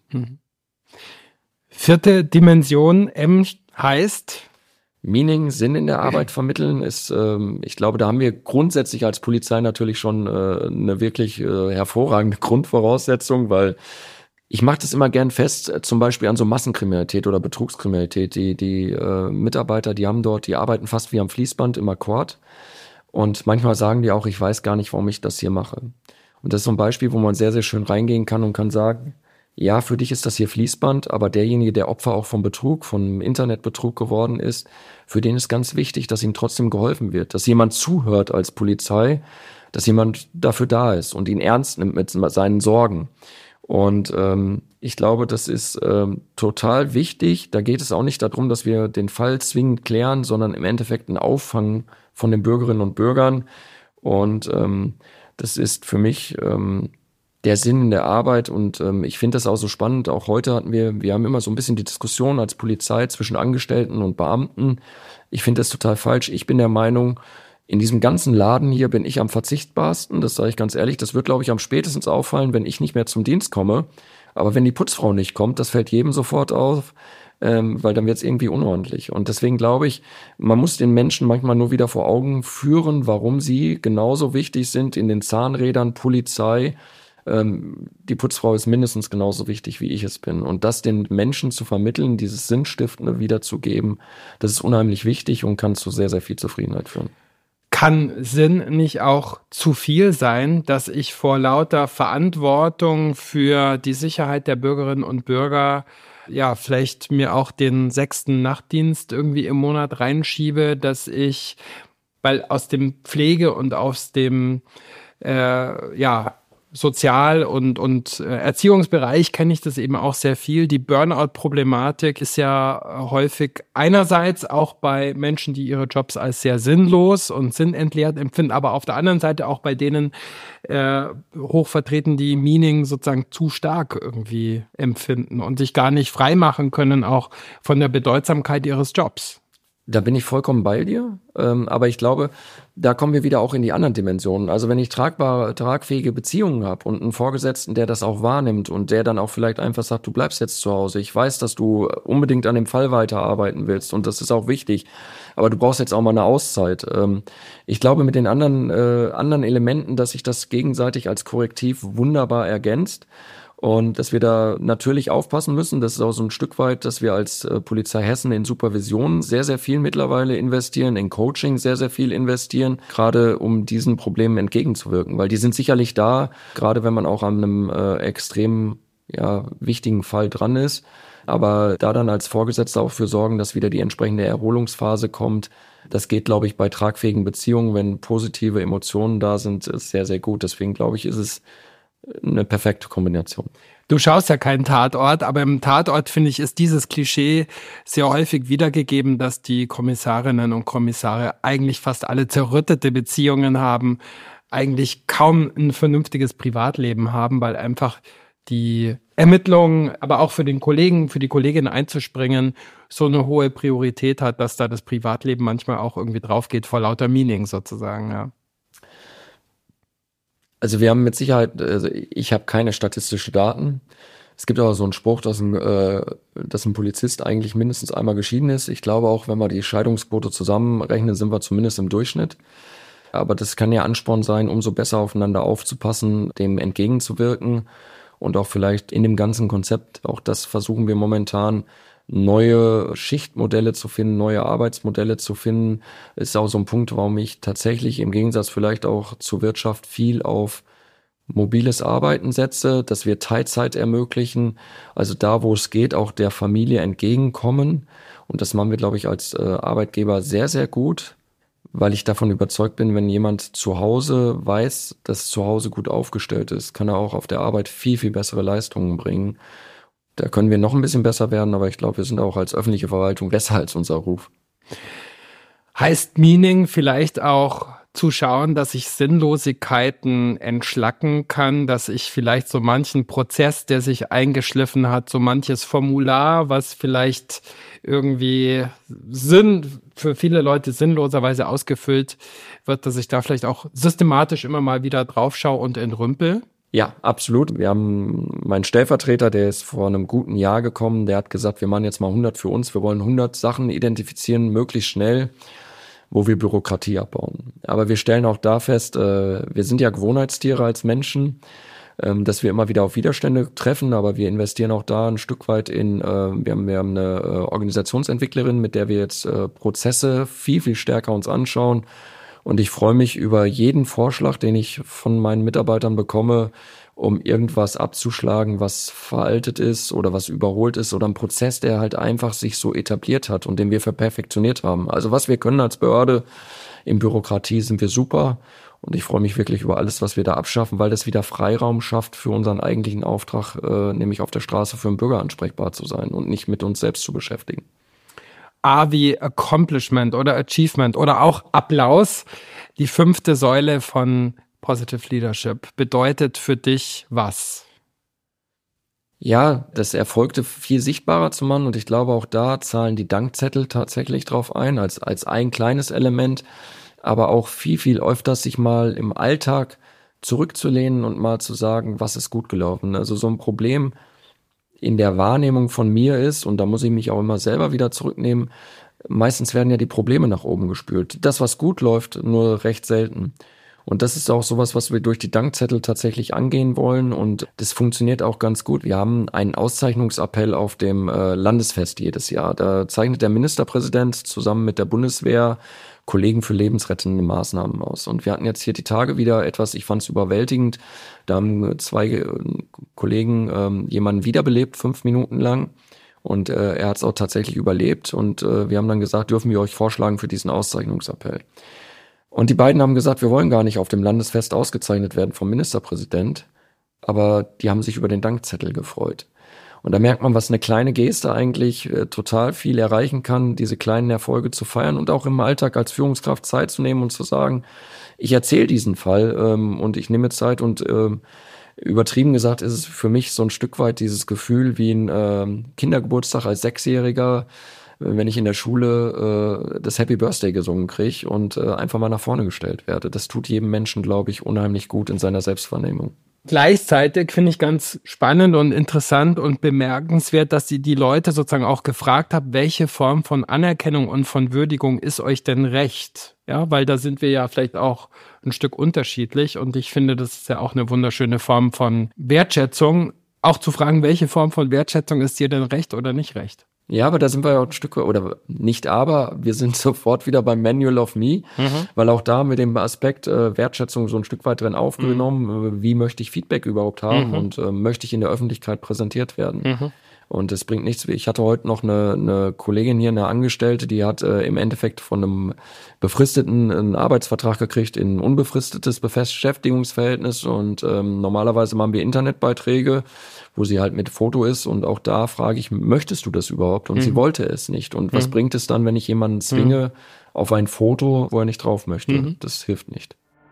4. Dimension, M heißt? Meaning, Sinn in der Arbeit vermitteln ist, ich glaube, da haben wir grundsätzlich als Polizei natürlich schon eine wirklich hervorragende Grundvoraussetzung, weil ich mache das immer gern fest, zum Beispiel an so Massenkriminalität oder Betrugskriminalität. Die Mitarbeiter, die arbeiten fast wie am Fließband im Akkord und manchmal sagen die auch, ich weiß gar nicht, warum ich das hier mache. Und das ist so ein Beispiel, wo man sehr, sehr schön reingehen kann und kann sagen, ja, für dich ist das hier Fließband, aber derjenige, der Opfer auch vom Betrug, vom Internetbetrug geworden ist, für den ist ganz wichtig, dass ihm trotzdem geholfen wird, dass jemand zuhört als Polizei, dass jemand dafür da ist und ihn ernst nimmt mit seinen Sorgen. Und ich glaube, das ist total wichtig. Da geht es auch nicht darum, dass wir den Fall zwingend klären, sondern im Endeffekt ein Auffangen von den Bürgerinnen und Bürgern. Und das ist für mich der Sinn in der Arbeit. Und ich finde das auch so spannend. Auch heute wir haben immer so ein bisschen die Diskussion als Polizei zwischen Angestellten und Beamten. Ich finde das total falsch. Ich bin der Meinung, in diesem ganzen Laden hier bin ich am verzichtbarsten. Das sage ich ganz ehrlich. Das wird, glaube ich, am spätestens auffallen, wenn ich nicht mehr zum Dienst komme. Aber wenn die Putzfrau nicht kommt, das fällt jedem sofort auf, weil dann wird es irgendwie unordentlich. Und deswegen glaube ich, man muss den Menschen manchmal nur wieder vor Augen führen, warum sie genauso wichtig sind in den Zahnrädern, Polizei. Die Putzfrau ist mindestens genauso wichtig, wie ich es bin. Und das den Menschen zu vermitteln, dieses Sinnstiftende wiederzugeben, das ist unheimlich wichtig und kann zu sehr, sehr viel Zufriedenheit führen. Kann Sinn nicht auch zu viel sein, dass ich vor lauter Verantwortung für die Sicherheit der Bürgerinnen und Bürger ja vielleicht mir auch den 6. Nachtdienst irgendwie im Monat reinschiebe, dass ich, weil aus dem Pflege- und aus dem Sozial- und Erziehungsbereich kenne ich das eben auch sehr viel. Die Burnout-Problematik ist ja häufig einerseits auch bei Menschen, die ihre Jobs als sehr sinnlos und sinnentleert empfinden, aber auf der anderen Seite auch bei denen hochvertreten, die Meaning sozusagen zu stark irgendwie empfinden und sich gar nicht freimachen können, auch von der Bedeutsamkeit ihres Jobs. Da bin ich vollkommen bei dir, aber ich glaube, da kommen wir wieder auch in die anderen Dimensionen. Also wenn ich tragfähige Beziehungen habe und einen Vorgesetzten, der das auch wahrnimmt und der dann auch vielleicht einfach sagt, du bleibst jetzt zu Hause. Ich weiß, dass du unbedingt an dem Fall weiterarbeiten willst und das ist auch wichtig, aber du brauchst jetzt auch mal eine Auszeit. Ich glaube, mit den anderen Elementen, dass sich das gegenseitig als Korrektiv wunderbar ergänzt. Und dass wir da natürlich aufpassen müssen, das ist auch so ein Stück weit, dass wir als Polizei Hessen in Supervision sehr, sehr viel mittlerweile investieren, in Coaching sehr, sehr viel investieren, gerade um diesen Problemen entgegenzuwirken, weil die sind sicherlich da, gerade wenn man auch an einem extrem wichtigen Fall dran ist, aber da dann als Vorgesetzter auch für sorgen, dass wieder die entsprechende Erholungsphase kommt, das geht, glaube ich, bei tragfähigen Beziehungen, wenn positive Emotionen da sind, ist sehr, sehr gut. Deswegen, glaube ich, ist es eine perfekte Kombination. Du schaust ja keinen Tatort, aber im Tatort, finde ich, ist dieses Klischee sehr häufig wiedergegeben, dass die Kommissarinnen und Kommissare eigentlich fast alle zerrüttete Beziehungen haben, eigentlich kaum ein vernünftiges Privatleben haben, weil einfach die Ermittlungen, aber auch für den Kollegen, für die Kollegin einzuspringen, so eine hohe Priorität hat, dass da das Privatleben manchmal auch irgendwie drauf geht vor lauter Meaning sozusagen, ja. Also wir haben mit Sicherheit, also ich habe keine statistischen Daten. Es gibt aber so einen Spruch, dass ein Polizist eigentlich mindestens einmal geschieden ist. Ich glaube auch, wenn wir die Scheidungsquote zusammenrechnen, sind wir zumindest im Durchschnitt. Aber das kann ja Ansporn sein, umso besser aufeinander aufzupassen, dem entgegenzuwirken und auch vielleicht in dem ganzen Konzept, auch das versuchen wir momentan, neue Schichtmodelle zu finden, neue Arbeitsmodelle zu finden, ist auch so ein Punkt, warum ich tatsächlich im Gegensatz vielleicht auch zur Wirtschaft viel auf mobiles Arbeiten setze, dass wir Teilzeit ermöglichen, also da, wo es geht, auch der Familie entgegenkommen. Und das machen wir, glaube ich, als Arbeitgeber sehr, sehr gut, weil ich davon überzeugt bin, wenn jemand zu Hause weiß, dass zu Hause gut aufgestellt ist, kann er auch auf der Arbeit viel, viel bessere Leistungen bringen. Da können wir noch ein bisschen besser werden, aber ich glaube, wir sind auch als öffentliche Verwaltung besser als unser Ruf. Heißt Meaning vielleicht auch zu schauen, dass ich Sinnlosigkeiten entschlacken kann, dass ich vielleicht so manchen Prozess, der sich eingeschliffen hat, so manches Formular, was vielleicht irgendwie für viele Leute sinnloserweise ausgefüllt wird, dass ich da vielleicht auch systematisch immer mal wieder drauf schaue und entrümpel? Ja, absolut. Wir haben meinen Stellvertreter, der ist vor einem guten Jahr gekommen, der hat gesagt, wir machen jetzt mal 100 für uns. Wir wollen 100 Sachen identifizieren, möglichst schnell, wo wir Bürokratie abbauen. Aber wir stellen auch da fest, wir sind ja Gewohnheitstiere als Menschen, dass wir immer wieder auf Widerstände treffen, aber wir investieren auch da ein Stück weit in, wir haben eine Organisationsentwicklerin, mit der wir jetzt Prozesse viel, viel stärker uns anschauen. Und ich freue mich über jeden Vorschlag, den ich von meinen Mitarbeitern bekomme, um irgendwas abzuschlagen, was veraltet ist oder was überholt ist oder ein Prozess, der halt einfach sich so etabliert hat und den wir verperfektioniert haben. Also was wir können als Behörde in Bürokratie sind wir super Und ich freue mich wirklich über alles, was wir da abschaffen, weil das wieder Freiraum schafft für unseren eigentlichen Auftrag, nämlich auf der Straße für einen Bürger ansprechbar zu sein und nicht mit uns selbst zu beschäftigen. A wie Accomplishment oder Achievement oder auch Applaus. Die 5. Säule von Positive Leadership bedeutet für dich was? Ja, das Erfolgte viel sichtbarer zu machen, und ich glaube, auch da zahlen die Dankzettel tatsächlich drauf ein, als ein kleines Element, aber auch viel öfters sich mal im Alltag zurückzulehnen und mal zu sagen, was ist gut gelaufen. Also so ein Problem in der Wahrnehmung von mir ist, und da muss ich mich auch immer selber wieder zurücknehmen, meistens werden ja die Probleme nach oben gespült. Das, was gut läuft, nur recht selten. Und das ist auch sowas, was wir durch die Dankzettel tatsächlich angehen wollen, und das funktioniert auch ganz gut. Wir haben einen Auszeichnungsappell auf dem Landesfest jedes Jahr. Da zeichnet der Ministerpräsident zusammen mit der Bundeswehr Kollegen für lebensrettende Maßnahmen aus. Und wir hatten jetzt hier die Tage wieder etwas, ich fand es überwältigend. Da haben 2 Kollegen jemanden wiederbelebt, 5 Minuten lang. Und er hat es auch tatsächlich überlebt. Und wir haben dann gesagt, dürfen wir euch vorschlagen für diesen Auszeichnungsappell. Und die beiden haben gesagt, wir wollen gar nicht auf dem Landesfest ausgezeichnet werden vom Ministerpräsident. Aber die haben sich über den Dankzettel gefreut. Und da merkt man, was eine kleine Geste eigentlich total viel erreichen kann, diese kleinen Erfolge zu feiern und auch im Alltag als Führungskraft Zeit zu nehmen und zu sagen, ich erzähle diesen Fall und ich nehme Zeit. Und übertrieben gesagt ist es für mich so ein Stück weit dieses Gefühl wie ein Kindergeburtstag als 6-Jähriger, wenn ich in der Schule das Happy Birthday gesungen kriege und einfach mal nach vorne gestellt werde. Das tut jedem Menschen, glaube ich, unheimlich gut in seiner Selbstwahrnehmung. Gleichzeitig finde ich ganz spannend und interessant und bemerkenswert, dass sie die Leute sozusagen auch gefragt haben, welche Form von Anerkennung und von Würdigung ist euch denn recht? Ja, weil da sind wir ja vielleicht auch ein Stück unterschiedlich, und ich finde, das ist ja auch eine wunderschöne Form von Wertschätzung, auch zu fragen, welche Form von Wertschätzung ist dir denn recht oder nicht recht? Ja, aber da sind wir ja auch ein Stück, oder nicht aber, wir sind sofort wieder beim Manual of Me, weil auch da mit dem Aspekt Wertschätzung so ein Stück weit drin aufgenommen, wie möchte ich Feedback überhaupt haben und möchte ich in der Öffentlichkeit präsentiert werden. Und es bringt nichts. Ich hatte heute noch eine Kollegin hier, eine Angestellte, die hat im Endeffekt von einem Befristeten einen Arbeitsvertrag gekriegt in ein unbefristetes Beschäftigungsverhältnis, und normalerweise machen wir Internetbeiträge, wo sie halt mit Foto ist, und auch da frage ich, möchtest du das überhaupt? Und sie wollte es nicht. Und was bringt es dann, wenn ich jemanden zwinge auf ein Foto, wo er nicht drauf möchte? Das hilft nicht.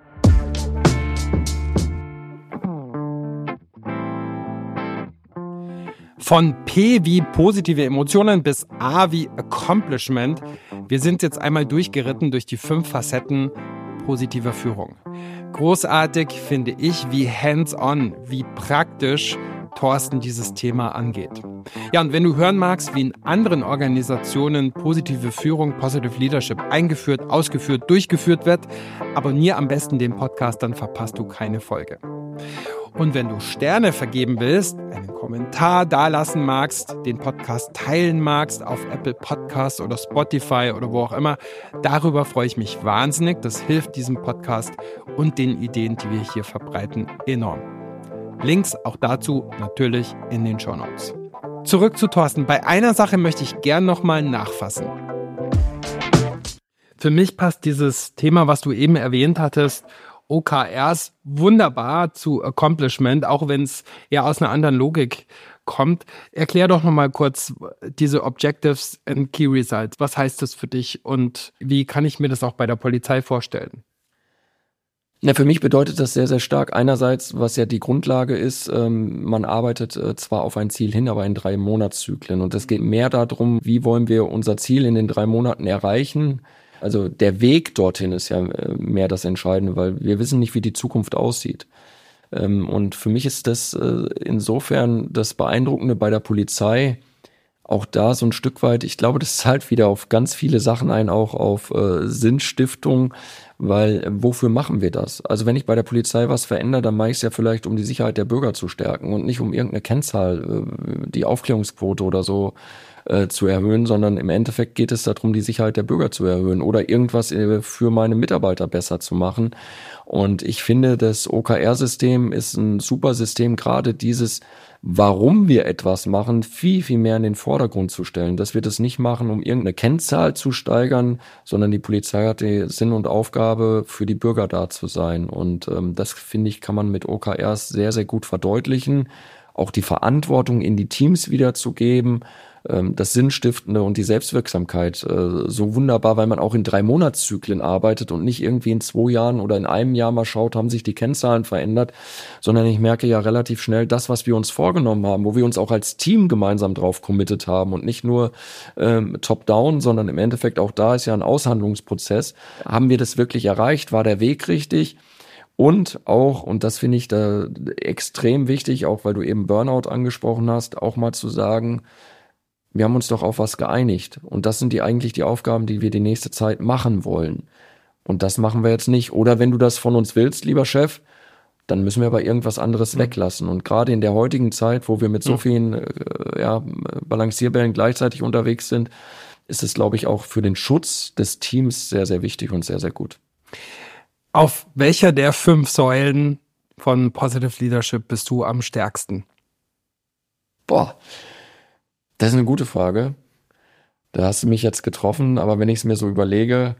Von P wie positive Emotionen bis A wie Accomplishment. Wir sind jetzt einmal durchgeritten durch die 5 Facetten positiver Führung. Großartig finde ich, wie hands-on, wie praktisch Thorsten dieses Thema angeht. Ja, und wenn du hören magst, wie in anderen Organisationen positive Führung, Positive Leadership eingeführt, ausgeführt, durchgeführt wird, abonniere am besten den Podcast, dann verpasst du keine Folge. Und wenn du Sterne vergeben willst, einen Kommentar dalassen magst, den Podcast teilen magst auf Apple Podcasts oder Spotify oder wo auch immer, darüber freue ich mich wahnsinnig. Das hilft diesem Podcast und den Ideen, die wir hier verbreiten, enorm. Links auch dazu natürlich in den Shownotes. Zurück zu Thorsten. Bei einer Sache möchte ich gern nochmal nachfassen. Für mich passt dieses Thema, was du eben erwähnt hattest, OKRs wunderbar zu Accomplishment, auch wenn es ja aus einer anderen Logik kommt. Erklär doch nochmal kurz diese Objectives and Key Results. Was heißt das für dich und wie kann ich mir das auch bei der Polizei vorstellen? Ja, für mich bedeutet das sehr, sehr stark. Einerseits, was ja die Grundlage ist, man arbeitet zwar auf ein Ziel hin, aber in 3 Monatszyklen. Und es geht mehr darum, wie wollen wir unser Ziel in den 3 Monaten erreichen. Also der Weg dorthin ist ja mehr das Entscheidende, weil wir wissen nicht, wie die Zukunft aussieht. Und für mich ist das insofern das Beeindruckende bei der Polizei, auch da so ein Stück weit, ich glaube, das zahlt wieder auf ganz viele Sachen ein, auch auf Sinnstiftung, weil wofür machen wir das? Also wenn ich bei der Polizei was verändere, dann mache ich es ja vielleicht, um die Sicherheit der Bürger zu stärken und nicht um irgendeine Kennzahl, die Aufklärungsquote oder so zu erhöhen, sondern im Endeffekt geht es darum, die Sicherheit der Bürger zu erhöhen oder irgendwas für meine Mitarbeiter besser zu machen. Und ich finde, das OKR-System ist ein super System, gerade dieses, warum wir etwas machen, viel, viel mehr in den Vordergrund zu stellen. Dass wir das nicht machen, um irgendeine Kennzahl zu steigern, sondern die Polizei hat die Sinn und Aufgabe, für die Bürger da zu sein. Und das, finde ich, kann man mit OKRs sehr, sehr gut verdeutlichen. Auch die Verantwortung in die Teams wiederzugeben, das Sinnstiftende und die Selbstwirksamkeit so wunderbar, weil man auch in 3-Monatszyklen arbeitet und nicht irgendwie in 2 Jahren oder in einem Jahr mal schaut, haben sich die Kennzahlen verändert, sondern ich merke ja relativ schnell, das, was wir uns vorgenommen haben, wo wir uns auch als Team gemeinsam drauf committed haben und nicht nur top-down, sondern im Endeffekt auch da ist ja ein Aushandlungsprozess. Haben wir das wirklich erreicht? War der Weg richtig? Und auch, und das finde ich da extrem wichtig, auch weil du eben Burnout angesprochen hast, auch mal zu sagen, wir haben uns doch auf was geeinigt. Und das sind eigentlich die Aufgaben, die wir die nächste Zeit machen wollen. Und das machen wir jetzt nicht. Oder wenn du das von uns willst, lieber Chef, dann müssen wir aber irgendwas anderes weglassen. Und gerade in der heutigen Zeit, wo wir mit so vielen Balancierbällen gleichzeitig unterwegs sind, ist es, glaube ich, auch für den Schutz des Teams sehr, sehr wichtig und sehr, sehr gut. Auf welcher der 5 Säulen von Positive Leadership bist du am stärksten? Das ist eine gute Frage. Da hast du mich jetzt getroffen, aber wenn ich es mir so überlege,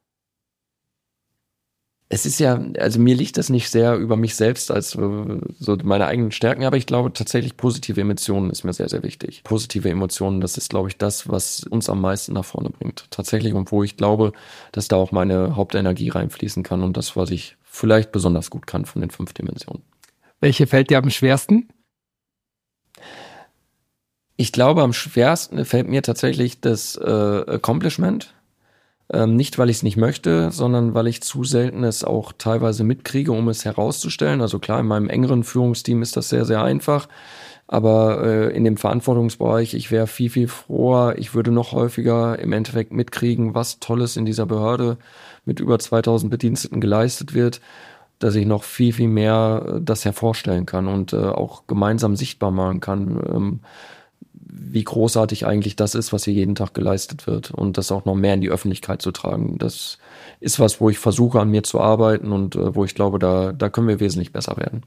es ist ja, also mir liegt das nicht sehr über mich selbst als so meine eigenen Stärken, aber ich glaube tatsächlich positive Emotionen ist mir sehr, sehr wichtig. Positive Emotionen, das ist, glaube ich, das, was uns am meisten nach vorne bringt. Tatsächlich, und wo ich glaube, dass da auch meine Hauptenergie reinfließen kann und das, was ich vielleicht besonders gut kann von den 5 Dimensionen. Welche fällt dir am schwersten? Ich glaube, am schwersten fällt mir tatsächlich das Accomplishment. Nicht, weil ich es nicht möchte, sondern weil ich zu selten es auch teilweise mitkriege, um es herauszustellen. Also klar, in meinem engeren Führungsteam ist das sehr, sehr einfach. Aber in dem Verantwortungsbereich, ich wäre viel, viel froher, ich würde noch häufiger im Endeffekt mitkriegen, was Tolles in dieser Behörde mit über 2000 Bediensteten geleistet wird, dass ich noch viel, viel mehr das hervorstellen kann und auch gemeinsam sichtbar machen kann, wie großartig eigentlich das ist, was hier jeden Tag geleistet wird und das auch noch mehr in die Öffentlichkeit zu tragen. Das ist was, wo ich versuche, an mir zu arbeiten und wo ich glaube, da können wir wesentlich besser werden.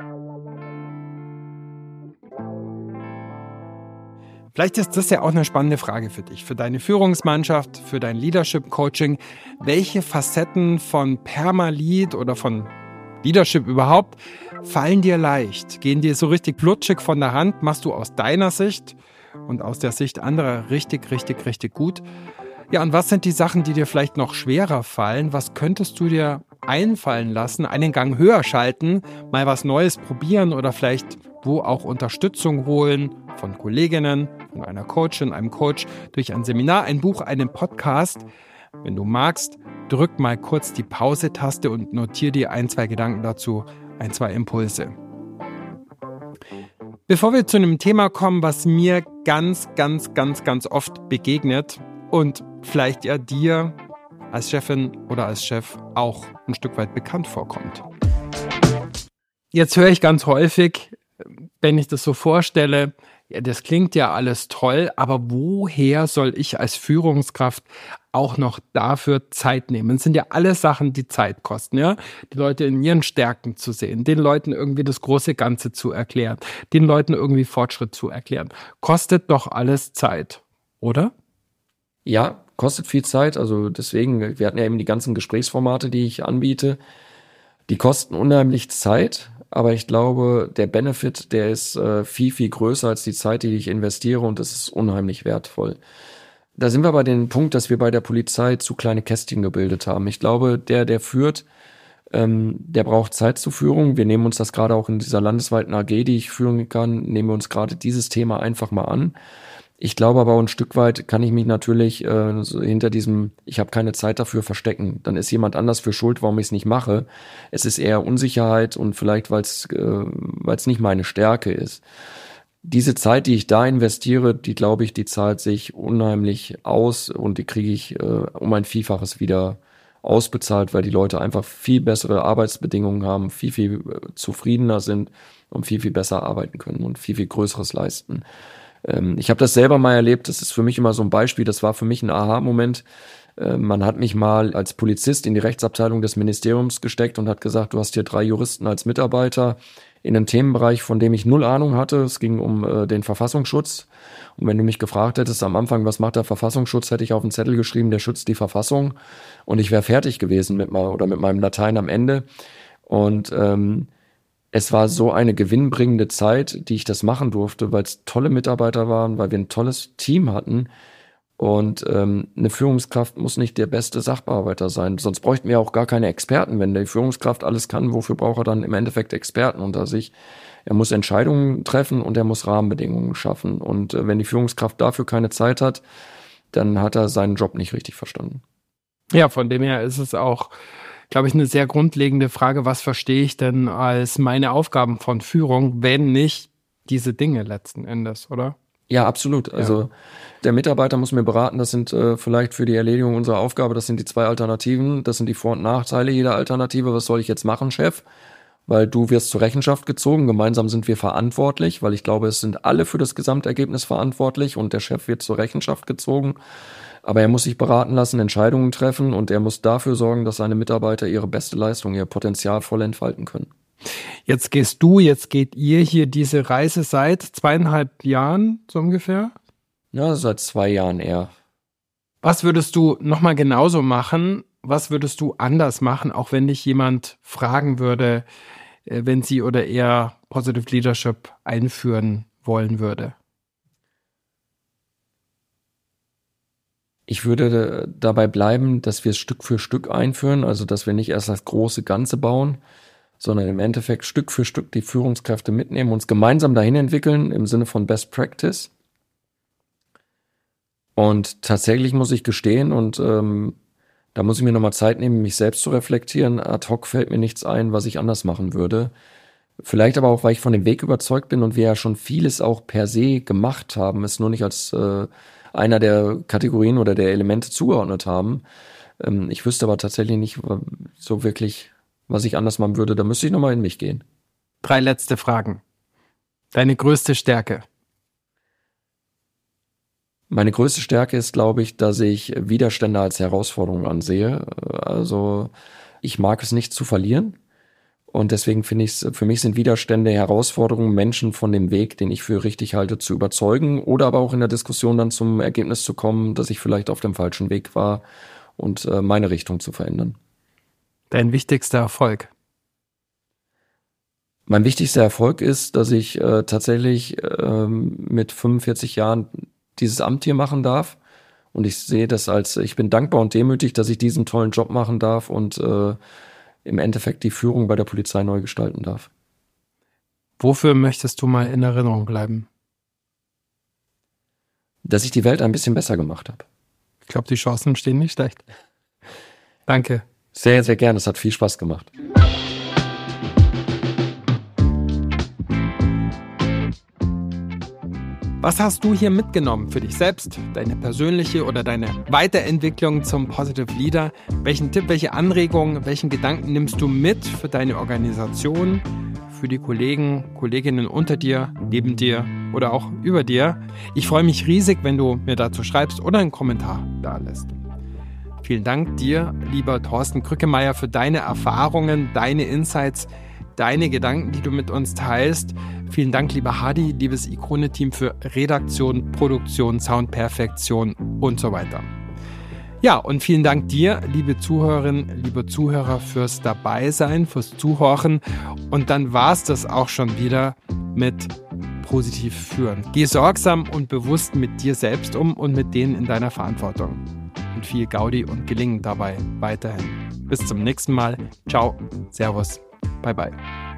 Vielleicht ist das ja auch eine spannende Frage für dich, für deine Führungsmannschaft, für dein Leadership-Coaching. Welche Facetten von Perma-Lead oder von Leadership überhaupt fallen dir leicht? Gehen dir so richtig flutschig von der Hand? Machst du aus deiner Sicht und aus der Sicht anderer richtig, richtig, richtig gut? Ja, und was sind die Sachen, die dir vielleicht noch schwerer fallen? Was könntest du dir einfallen lassen? Einen Gang höher schalten, mal was Neues probieren oder vielleicht wo auch Unterstützung holen von Kolleginnen, von einer Coachin, einem Coach, durch ein Seminar, ein Buch, einen Podcast. Wenn du magst, drück mal kurz die Pause-Taste und notier dir 1, 2 Gedanken dazu, 1, 2 Impulse. Bevor wir zu einem Thema kommen, was mir ganz, ganz, ganz, ganz oft begegnet und vielleicht ja dir als Chefin oder als Chef auch ein Stück weit bekannt vorkommt. Jetzt höre ich ganz häufig, wenn ich das so vorstelle, ja, das klingt ja alles toll, aber woher soll ich als Führungskraft auch noch dafür Zeit nehmen? Das sind ja alles Sachen, die Zeit kosten, ja? Die Leute in ihren Stärken zu sehen, den Leuten irgendwie das große Ganze zu erklären, den Leuten irgendwie Fortschritt zu erklären. Kostet doch alles Zeit, oder? Ja, kostet viel Zeit. Also deswegen, wir hatten ja eben die ganzen Gesprächsformate, die ich anbiete. Die kosten unheimlich Zeit. Aber ich glaube, der Benefit, der ist viel, viel größer als die Zeit, die ich investiere und das ist unheimlich wertvoll. Da sind wir bei dem Punkt, dass wir bei der Polizei zu kleine Kästchen gebildet haben. Ich glaube, der führt, der braucht Zeit zur Führung. Wir nehmen uns das gerade auch in dieser landesweiten AG, die ich führen kann, nehmen wir uns gerade dieses Thema einfach mal an. Ich glaube aber auch ein Stück weit kann ich mich natürlich so hinter diesem, ich habe keine Zeit dafür verstecken. Dann ist jemand anders für schuld, warum ich es nicht mache. Es ist eher Unsicherheit und vielleicht, weil es nicht meine Stärke ist. Diese Zeit, die ich da investiere, die glaube ich, die zahlt sich unheimlich aus und die kriege ich um ein Vielfaches wieder ausbezahlt, weil die Leute einfach viel bessere Arbeitsbedingungen haben, viel, viel zufriedener sind und viel, viel besser arbeiten können und viel, viel Größeres leisten. Ich habe das selber mal erlebt, das ist für mich immer so ein Beispiel, das war für mich ein Aha-Moment. Man hat mich mal als Polizist in die Rechtsabteilung des Ministeriums gesteckt und hat gesagt, du hast hier 3 Juristen als Mitarbeiter in einem Themenbereich, von dem ich 0 Ahnung hatte. Es ging um den Verfassungsschutz. Und wenn du mich gefragt hättest am Anfang, was macht der Verfassungsschutz, hätte ich auf den Zettel geschrieben, der schützt die Verfassung. Und ich wäre fertig gewesen mit meinem Latein am Ende. Und es war so eine gewinnbringende Zeit, die ich das machen durfte, weil es tolle Mitarbeiter waren, weil wir ein tolles Team hatten. Und eine Führungskraft muss nicht der beste Sachbearbeiter sein. Sonst bräuchten wir auch gar keine Experten. Wenn die Führungskraft alles kann, wofür braucht er dann im Endeffekt Experten unter sich? Er muss Entscheidungen treffen und er muss Rahmenbedingungen schaffen. Und wenn die Führungskraft dafür keine Zeit hat, dann hat er seinen Job nicht richtig verstanden. Ja, von dem her ist es auch, glaube ich, eine sehr grundlegende Frage, was verstehe ich denn als meine Aufgaben von Führung, wenn nicht diese Dinge letzten Endes, oder? Ja, absolut. Also der Mitarbeiter muss mir beraten, das sind vielleicht für die Erledigung unserer Aufgabe, das sind die 2 Alternativen, das sind die Vor- und Nachteile jeder Alternative. Was soll ich jetzt machen, Chef? Weil du wirst zur Rechenschaft gezogen, gemeinsam sind wir verantwortlich, weil ich glaube, es sind alle für das Gesamtergebnis verantwortlich und der Chef wird zur Rechenschaft gezogen. Aber er muss sich beraten lassen, Entscheidungen treffen und er muss dafür sorgen, dass seine Mitarbeiter ihre beste Leistung, ihr Potenzial voll entfalten können. Jetzt geht ihr hier diese Reise seit 2,5 Jahren, so ungefähr? Ja, seit 2 Jahren eher. Was würdest du nochmal genauso machen? Was würdest du anders machen, auch wenn dich jemand fragen würde, wenn sie oder er Positive Leadership einführen wollen würde? Ich würde dabei bleiben, dass wir es Stück für Stück einführen, also dass wir nicht erst das große Ganze bauen, sondern im Endeffekt Stück für Stück die Führungskräfte mitnehmen, uns gemeinsam dahin entwickeln im Sinne von Best Practice. Und tatsächlich muss ich gestehen, und da muss ich mir nochmal Zeit nehmen, mich selbst zu reflektieren. Ad hoc fällt mir nichts ein, was ich anders machen würde. Vielleicht aber auch, weil ich von dem Weg überzeugt bin und wir ja schon vieles auch per se gemacht haben, es nur nicht als einer der Kategorien oder der Elemente zugeordnet haben. Ich wüsste aber tatsächlich nicht so wirklich, was ich anders machen würde. Da müsste ich nochmal in mich gehen. 3 letzte Fragen. Deine größte Stärke? Meine größte Stärke ist, glaube ich, dass ich Widerstände als Herausforderung ansehe. Also ich mag es nicht zu verlieren. Und deswegen finde ich es, für mich sind Widerstände, Herausforderungen, Menschen von dem Weg, den ich für richtig halte, zu überzeugen oder aber auch in der Diskussion dann zum Ergebnis zu kommen, dass ich vielleicht auf dem falschen Weg war und meine Richtung zu verändern. Dein wichtigster Erfolg? Mein wichtigster Erfolg ist, dass ich tatsächlich mit 45 Jahren dieses Amt hier machen darf. Und ich sehe das ich bin dankbar und demütig, dass ich diesen tollen Job machen darf und im Endeffekt die Führung bei der Polizei neu gestalten darf. Wofür möchtest du mal in Erinnerung bleiben? Dass ich die Welt ein bisschen besser gemacht habe. Ich glaube, die Chancen stehen nicht schlecht. Danke. Sehr, sehr gerne. Es hat viel Spaß gemacht. Was hast du hier mitgenommen für dich selbst, deine persönliche oder deine Weiterentwicklung zum Positive Leader? Welchen Tipp, welche Anregungen, welchen Gedanken nimmst du mit für deine Organisation, für die Kollegen, Kolleginnen unter dir, neben dir oder auch über dir? Ich freue mich riesig, wenn du mir dazu schreibst oder einen Kommentar da lässt. Vielen Dank dir, lieber Thorsten Krückemeier, für deine Erfahrungen, deine Insights, deine Gedanken, die du mit uns teilst. Vielen Dank, lieber Hadi, liebes Ikone-Team, für Redaktion, Produktion, Soundperfektion und so weiter. Ja, und vielen Dank dir, liebe Zuhörerinnen, liebe Zuhörer, fürs Dabeisein, fürs Zuhören. Und dann war es das auch schon wieder mit Positiv führen. Geh sorgsam und bewusst mit dir selbst um und mit denen in deiner Verantwortung. Und viel Gaudi und Gelingen dabei weiterhin. Bis zum nächsten Mal. Ciao, Servus, bye bye.